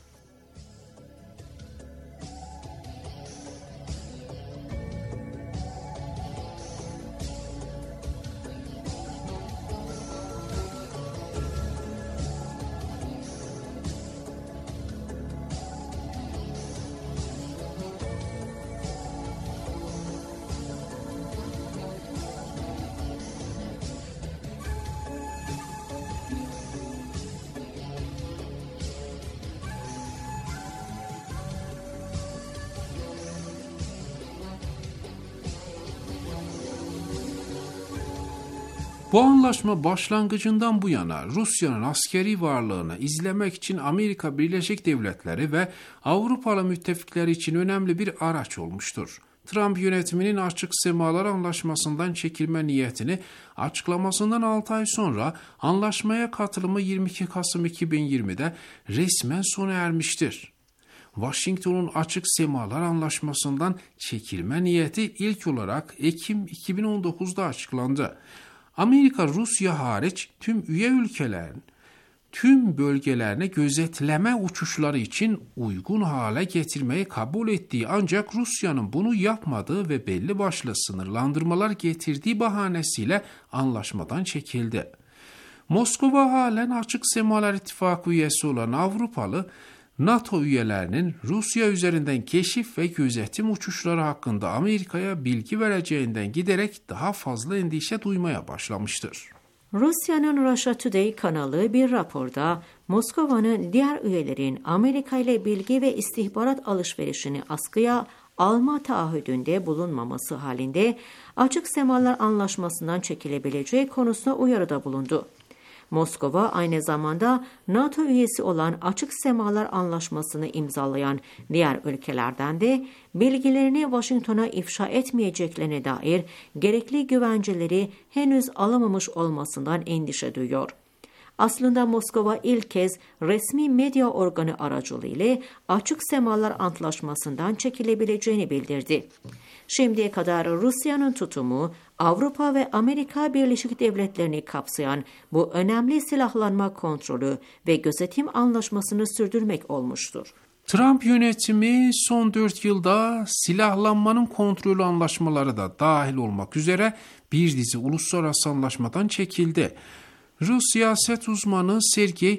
Speaker 14: Bu anlaşma başlangıcından bu yana Rusya'nın askeri varlığını izlemek için Amerika Birleşik Devletleri ve Avrupalı müttefikleri için önemli bir araç olmuştur. Trump yönetiminin Açık Semalar Anlaşması'ndan çekilme niyetini açıklamasından 6 ay sonra anlaşmaya katılımı 22 Kasım 2020'de resmen sona ermiştir. Washington'un Açık Semalar Anlaşması'ndan çekilme niyeti ilk olarak Ekim 2019'da açıklandı. Amerika, Rusya hariç tüm üye ülkelerin tüm bölgelerine gözetleme uçuşları için uygun hale getirmeyi kabul ettiği, ancak Rusya'nın bunu yapmadığı ve belli başlı sınırlandırmalar getirdiği bahanesiyle anlaşmadan çekildi. Moskova halen Açık Semalar İttifakı üyesi olan Avrupalı, NATO üyelerinin Rusya üzerinden keşif ve gözetim uçuşları hakkında Amerika'ya bilgi vereceğinden giderek daha fazla endişe duymaya başlamıştır.
Speaker 4: Rusya'nın Russia Today kanalı bir raporda Moskova'nın diğer üyelerin Amerika ile bilgi ve istihbarat alışverişini askıya alma taahhüdünde bulunmaması halinde Açık Semalar Anlaşması'ndan çekilebileceği konusunda uyarıda bulundu. Moskova aynı zamanda NATO üyesi olan Açık Semalar Anlaşması'nı imzalayan diğer ülkelerden de bilgilerini Washington'a ifşa etmeyeceklerine dair gerekli güvenceleri henüz alamamış olmasından endişe duyuyor. Aslında Moskova ilk kez resmi medya organı aracılığıyla Açık Semalar Antlaşması'ndan çekilebileceğini bildirdi. Şimdiye kadar Rusya'nın tutumu Avrupa ve Amerika Birleşik Devletleri'ni kapsayan bu önemli silahlanma kontrolü ve gözetim anlaşmasını sürdürmek olmuştur.
Speaker 14: Trump yönetimi son 4 yılda silahlanmanın kontrolü anlaşmaları da dahil olmak üzere bir dizi uluslararası anlaşmadan çekildi. Rus siyaset uzmanı Sergey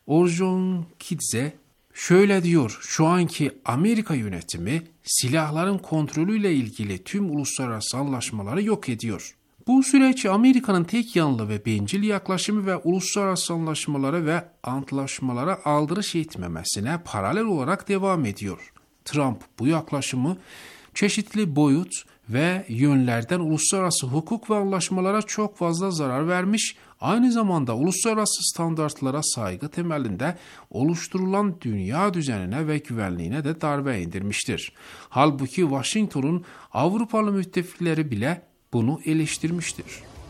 Speaker 14: Orjonkidze şöyle diyor: şu anki Amerika yönetimi silahların kontrolüyle ilgili tüm uluslararası anlaşmaları yok ediyor. Bu süreç Amerika'nın tek yanlı ve bencil yaklaşımı ve uluslararası anlaşmalara ve antlaşmalara aldırış etmemesine paralel olarak devam ediyor. Trump bu yaklaşımı çeşitli boyut ve yönlerden uluslararası hukuk ve anlaşmalara çok fazla zarar vermiş, aynı zamanda uluslararası standartlara saygı temelinde oluşturulan dünya düzenine ve güvenliğine de darbe indirmiştir. Halbuki Washington'un Avrupalı müttefikleri bile bunu eleştirmiştir.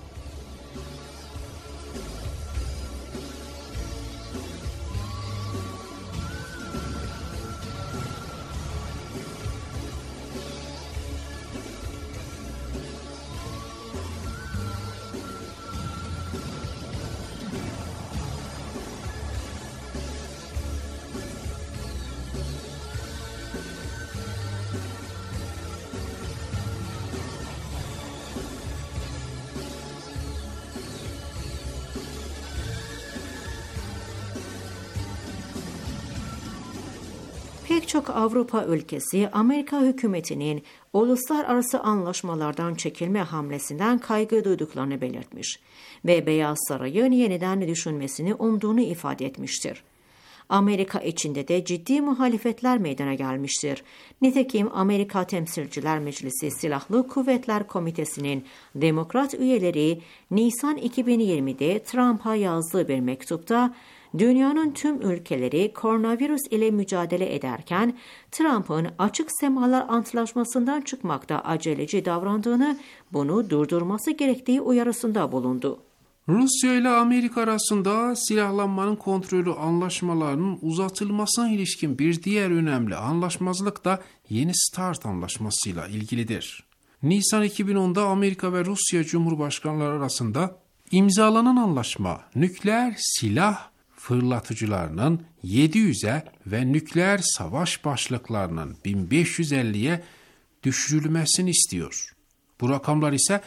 Speaker 4: Pek çok Avrupa ülkesi Amerika hükümetinin uluslararası anlaşmalardan çekilme hamlesinden kaygı duyduklarını belirtmiş ve Beyaz Saray'ın yeniden düşünmesini umduğunu ifade etmiştir. Amerika içinde de ciddi muhalefetler meydana gelmiştir. Nitekim Amerika Temsilciler Meclisi Silahlı Kuvvetler Komitesi'nin demokrat üyeleri Nisan 2020'de Trump'a yazdığı bir mektupta dünyanın tüm ülkeleri koronavirüs ile mücadele ederken Trump'ın Açık Semalar Antlaşması'ndan çıkmakta aceleci davrandığını, bunu durdurması gerektiği uyarısında bulundu.
Speaker 14: Rusya ile Amerika arasında silahlanmanın kontrolü anlaşmalarının uzatılmasına ilişkin bir diğer önemli anlaşmazlık da Yeni START anlaşmasıyla ilgilidir. Nisan 2010'da Amerika ve Rusya Cumhurbaşkanları arasında imzalanan anlaşma nükleer silah fırlatıcılarının 700'e ve nükleer savaş başlıklarının 1550'ye düşürülmesini istiyor. Bu rakamlar ise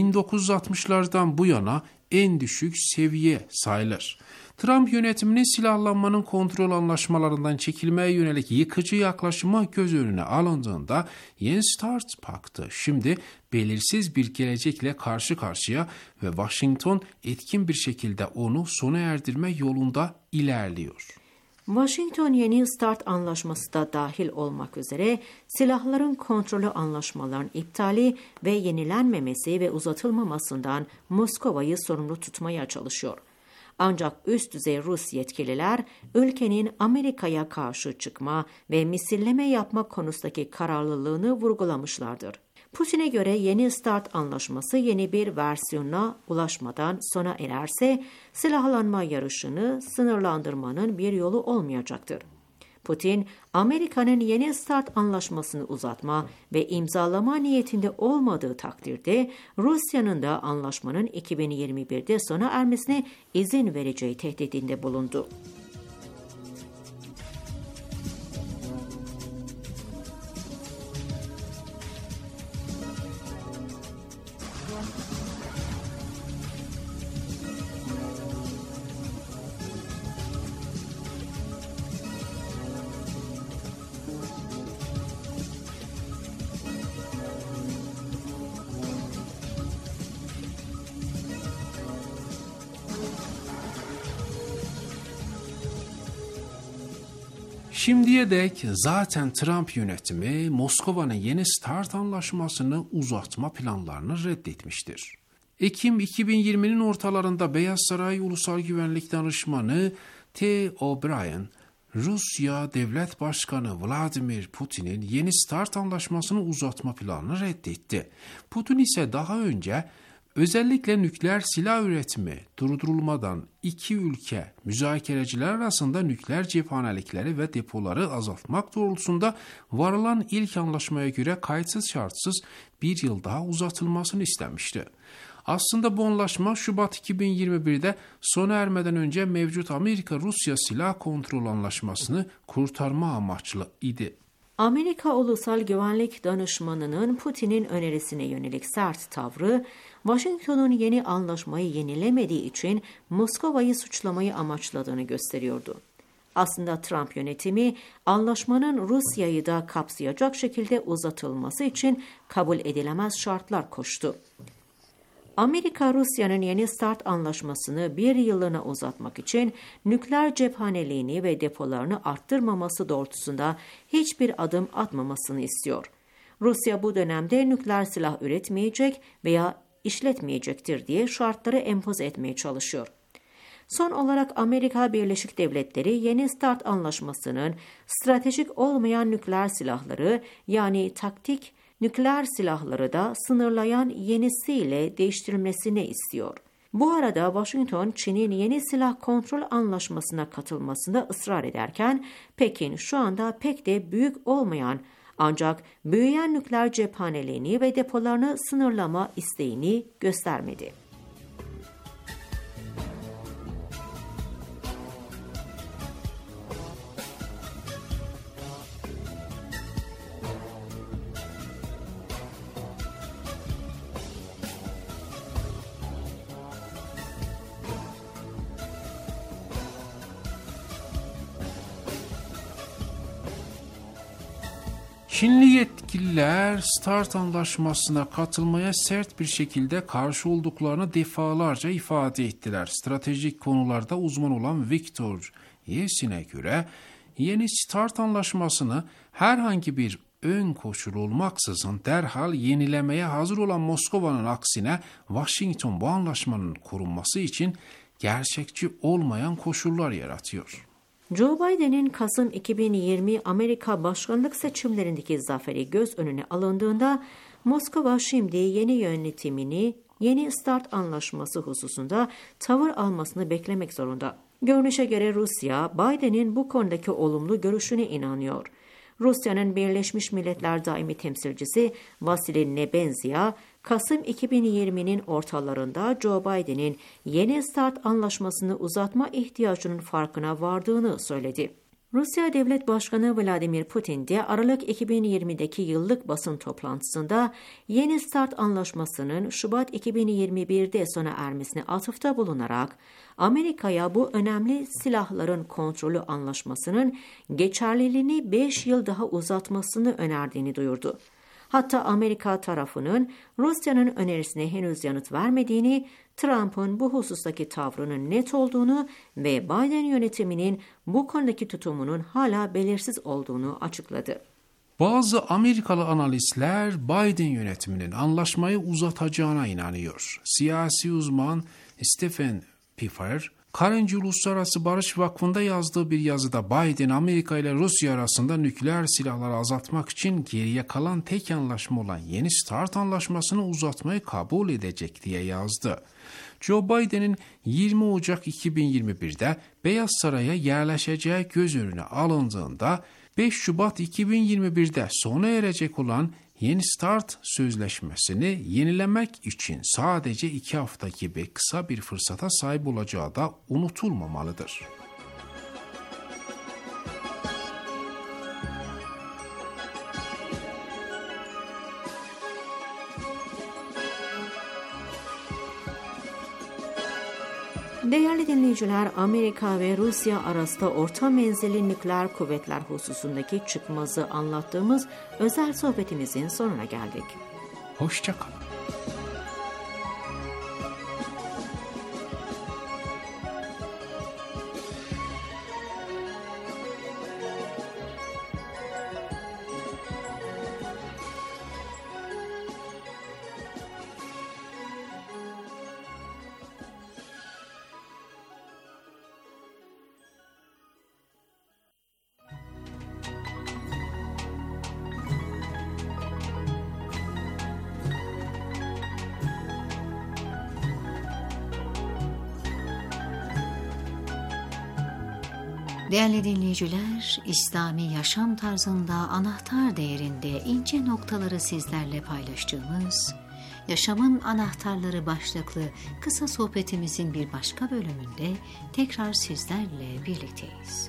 Speaker 14: 1960'lardan bu yana en düşük seviye sayılır. Trump yönetiminin silahlanmanın kontrol anlaşmalarından çekilmeye yönelik yıkıcı yaklaşımı göz önüne alındığında Yeni START Paktı şimdi belirsiz bir gelecekle karşı karşıya ve Washington etkin bir şekilde onu sona erdirme yolunda ilerliyor.
Speaker 4: Washington Yeni START anlaşması da dahil olmak üzere silahların kontrolü anlaşmaların iptali ve yenilenmemesi ve uzatılmamasından Moskova'yı sorumlu tutmaya çalışıyor. Ancak üst düzey Rus yetkililer ülkenin Amerika'ya karşı çıkma ve misilleme yapma konusundaki kararlılığını vurgulamışlardır. Putin'e göre Yeni START anlaşması yeni bir versiyona ulaşmadan sona ererse silahlanma yarışını sınırlandırmanın bir yolu olmayacaktır. Putin, Amerika'nın Yeni START anlaşmasını uzatma ve imzalama niyetinde olmadığı takdirde Rusya'nın da anlaşmanın 2021'de sona ermesine izin vereceği tehdidinde bulundu.
Speaker 14: Şimdiye dek zaten Trump yönetimi Moskova'nın Yeni START anlaşmasını uzatma planlarını reddetmiştir. Ekim 2020'nin ortalarında Beyaz Saray Ulusal Güvenlik Danışmanı T. O'Brien, Rusya Devlet Başkanı Vladimir Putin'in Yeni START anlaşmasını uzatma planını reddetti. Putin ise daha önce özellikle nükleer silah üretimi durdurulmadan iki ülke müzakereciler arasında nükleer cephanelikleri ve depoları azaltmak doğrultusunda varılan ilk anlaşmaya göre kayıtsız şartsız bir yıl daha uzatılmasını istemişti. Aslında bu anlaşma Şubat 2021'de sona ermeden önce mevcut Amerika-Rusya silah kontrol anlaşmasını kurtarma amaçlı idi.
Speaker 4: Amerika Ulusal Güvenlik Danışmanı'nın Putin'in önerisine yönelik sert tavrı, Washington'un yeni anlaşmayı yenilemediği için Moskova'yı suçlamayı amaçladığını gösteriyordu. Aslında Trump yönetimi anlaşmanın Rusya'yı da kapsayacak şekilde uzatılması için kabul edilemez şartlar koştu. Amerika, Rusya'nın Yeni START anlaşmasını bir yıllığına uzatmak için nükleer cephaneliğini ve depolarını arttırmaması doğrultusunda hiçbir adım atmamasını istiyor. Rusya bu dönemde nükleer silah üretmeyecek veya işletmeyecektir diye şartları empoze etmeye çalışıyor. Son olarak Amerika Birleşik Devletleri Yeni START Anlaşması'nın stratejik olmayan nükleer silahları yani taktik nükleer silahları da sınırlayan yenisiyle değiştirilmesini istiyor. Bu arada Washington, Çin'in yeni silah kontrol anlaşmasına katılmasında ısrar ederken Pekin şu anda pek de büyük olmayan ancak büyüyen nükleer cephaneliğini ve depolarını sınırlama isteğini göstermedi.
Speaker 14: Çinli yetkililer START anlaşmasına katılmaya sert bir şekilde karşı olduklarını defalarca ifade ettiler. Stratejik konularda uzman olan Viktor Yeltsin'e göre yeni START anlaşmasını herhangi bir ön koşul olmaksızın derhal yenilemeye hazır olan Moskova'nın aksine Washington bu anlaşmanın korunması için gerçekçi olmayan koşullar yaratıyor.
Speaker 4: Joe Biden'in Kasım 2020 Amerika başkanlık seçimlerindeki zaferi göz önüne alındığında Moskova şimdi yeni yönetimini yeni START anlaşması hususunda tavır almasını beklemek zorunda. Görünüşe göre Rusya, Biden'in bu konudaki olumlu görüşüne inanıyor. Rusya'nın Birleşmiş Milletler Daimi Temsilcisi Vasily Nebenzia, Kasım 2020'nin ortalarında Joe Biden'in yeni START anlaşmasını uzatma ihtiyacının farkına vardığını söyledi. Rusya Devlet Başkanı Vladimir Putin de Aralık 2020'deki yıllık basın toplantısında yeni START anlaşmasının Şubat 2021'de sona ermesine atıfta bulunarak Amerika'ya bu önemli silahların kontrolü anlaşmasının geçerliliğini 5 yıl daha uzatmasını önerdiğini duyurdu. Hatta Amerika tarafının Rusya'nın önerisine henüz yanıt vermediğini, Trump'ın bu husustaki tavrının net olduğunu ve Biden yönetiminin bu konudaki tutumunun hala belirsiz olduğunu açıkladı.
Speaker 14: Bazı Amerikalı analistler Biden yönetiminin anlaşmayı uzatacağına inanıyor. Siyasi uzman Stephen Pfeffer, Carnegie Uluslararası Barış Vakfı'nda yazdığı bir yazıda Biden, Amerika ile Rusya arasında nükleer silahları azaltmak için geriye kalan tek anlaşma olan yeni START anlaşmasını uzatmayı kabul edecek diye yazdı. Joe Biden'in 20 Ocak 2021'de Beyaz Saray'a yerleşeceği göz önüne alındığında 5 Şubat 2021'de sona erecek olan Yeni START sözleşmesini yenilemek için sadece 2 hafta gibi kısa bir fırsata sahip olacağı da unutulmamalıdır.
Speaker 4: Değerli dinleyiciler, Amerika ve Rusya arasında orta menzilli nükleer kuvvetler hususundaki çıkmazı anlattığımız özel sohbetimizin sonuna geldik.
Speaker 14: Hoşça kalın.
Speaker 2: Değerli dinleyiciler, İslami yaşam tarzında anahtar değerinde ince noktaları sizlerle paylaştığımız Yaşamın Anahtarları başlıklı kısa sohbetimizin bir başka bölümünde tekrar sizlerle birlikteyiz.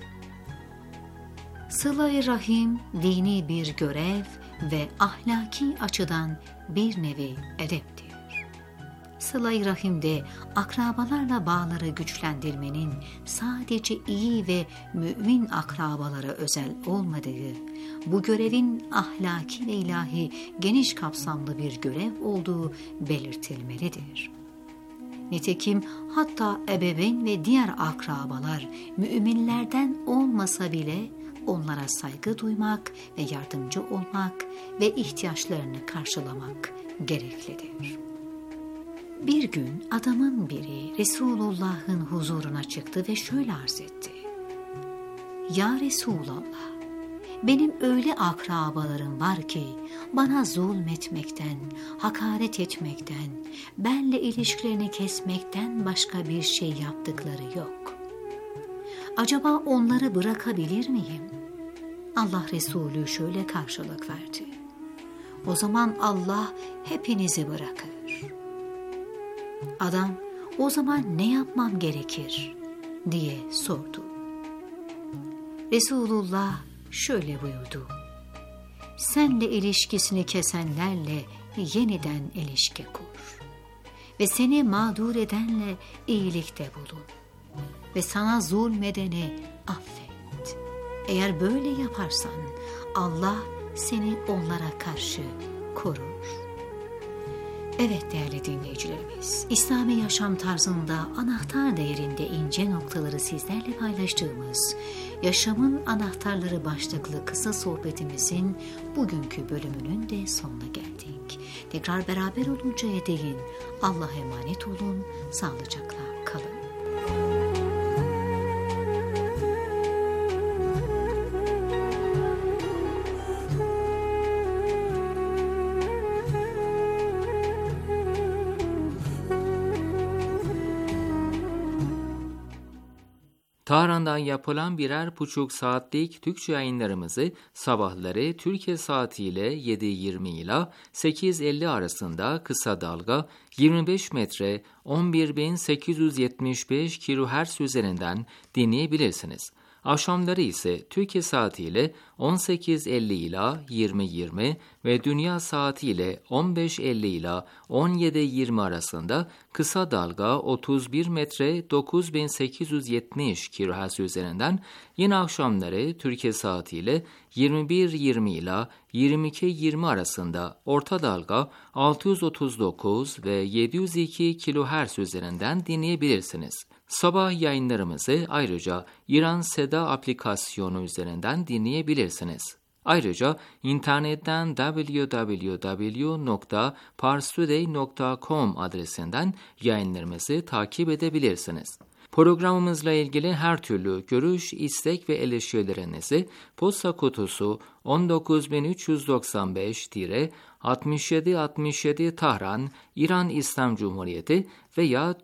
Speaker 2: Sıla-i Rahim dini bir görev ve ahlaki açıdan bir nevi edeptir. Sıla-i Rahim'de akrabalarla bağları güçlendirmenin sadece iyi ve mümin akrabalara özel olmadığı, bu görevin ahlaki ve ilahi geniş kapsamlı bir görev olduğu belirtilmelidir. Nitekim hatta ebeveyn ve diğer akrabalar müminlerden olmasa bile onlara saygı duymak ve yardımcı olmak ve ihtiyaçlarını karşılamak gereklidir. Bir gün adamın biri Resulullah'ın huzuruna çıktı ve şöyle arz etti: Ya Resulallah, benim öyle akrabalarım var ki bana zulmetmekten, hakaret etmekten, benle ilişkilerini kesmekten başka bir şey yaptıkları yok. Acaba onları bırakabilir miyim? Allah Resulü şöyle karşılık verdi: O zaman Allah hepinizi bırakır. Adam, o zaman ne yapmam gerekir diye sordu. Resulullah şöyle buyurdu: Senle ilişkisini kesenlerle yeniden ilişki kur ve seni mağdur edenle iyilikte bulun ve sana zulmedeni affet. Eğer böyle yaparsan Allah seni onlara karşı korur. Evet değerli dinleyicilerimiz, İslami yaşam tarzında anahtar değerinde ince noktaları sizlerle paylaştığımız Yaşamın Anahtarları başlıklı kısa sohbetimizin bugünkü bölümünün de sonuna geldik. Tekrar beraber oluncaya değin Allah'a emanet olun, sağlıcakla kalın.
Speaker 1: Tahran'dan yapılan birer buçuk saatlik Türkçe yayınlarımızı sabahları Türkiye saatiyle 7:20 ile 8:50 arasında kısa dalga 25 metre 11.875 kHz üzerinden dinleyebilirsiniz. Akşamları ise Türkiye saatiyle 18:50 ila 20:20 ve dünya saatiyle 15:50 ila 17:20 arasında kısa dalga 31 metre 9870 kHz üzerinden, yine akşamları Türkiye saatiyle 21:20 ila 22:20 arasında orta dalga 639 ve 702 kHz üzerinden dinleyebilirsiniz. Sabah yayınlarımızı ayrıca İran Seda aplikasyonu üzerinden dinleyebilirsiniz. Ayrıca internetten www.parstoday.com adresinden yayınlarımızı takip edebilirsiniz. Programımızla ilgili her türlü görüş, istek ve eleştirilerinizi posta kutusu 19395-6767 Tahran, İran İslam Cumhuriyeti veya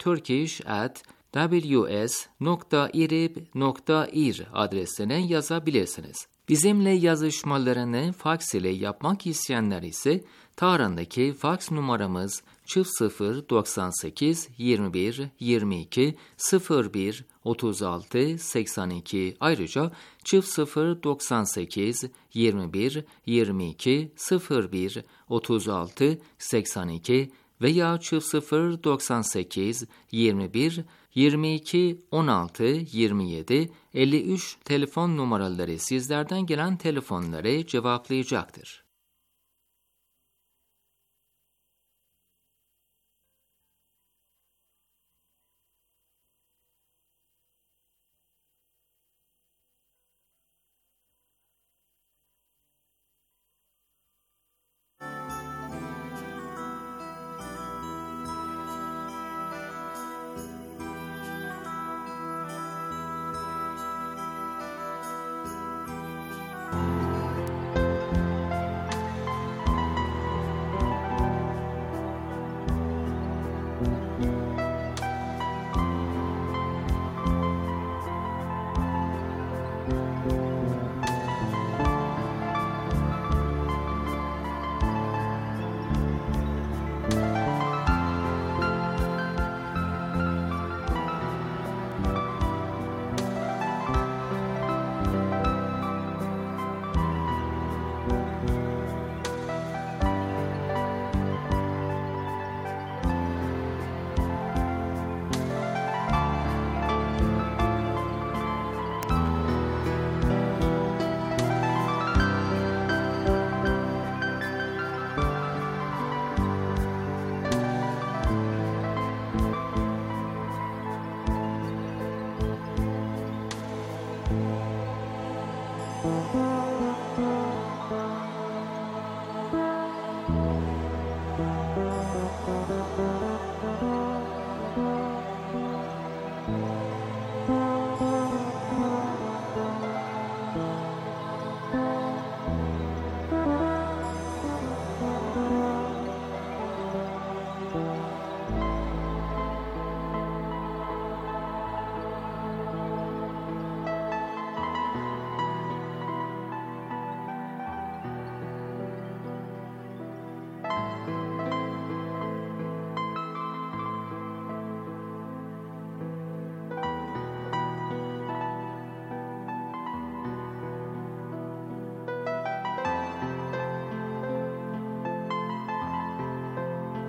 Speaker 1: turkish@ws.irib.ir adresine yazabilirsiniz. Bizimle yazışmalarını faks ile yapmak isteyenler ise Tahran'daki faks numaramız 0098 21 22 01 36 82, ayrıca 0098 21 22 01 36 82 veya 0098 21 22 16 27 53 telefon numaraları sizlerden gelen telefonları cevaplayacaktır.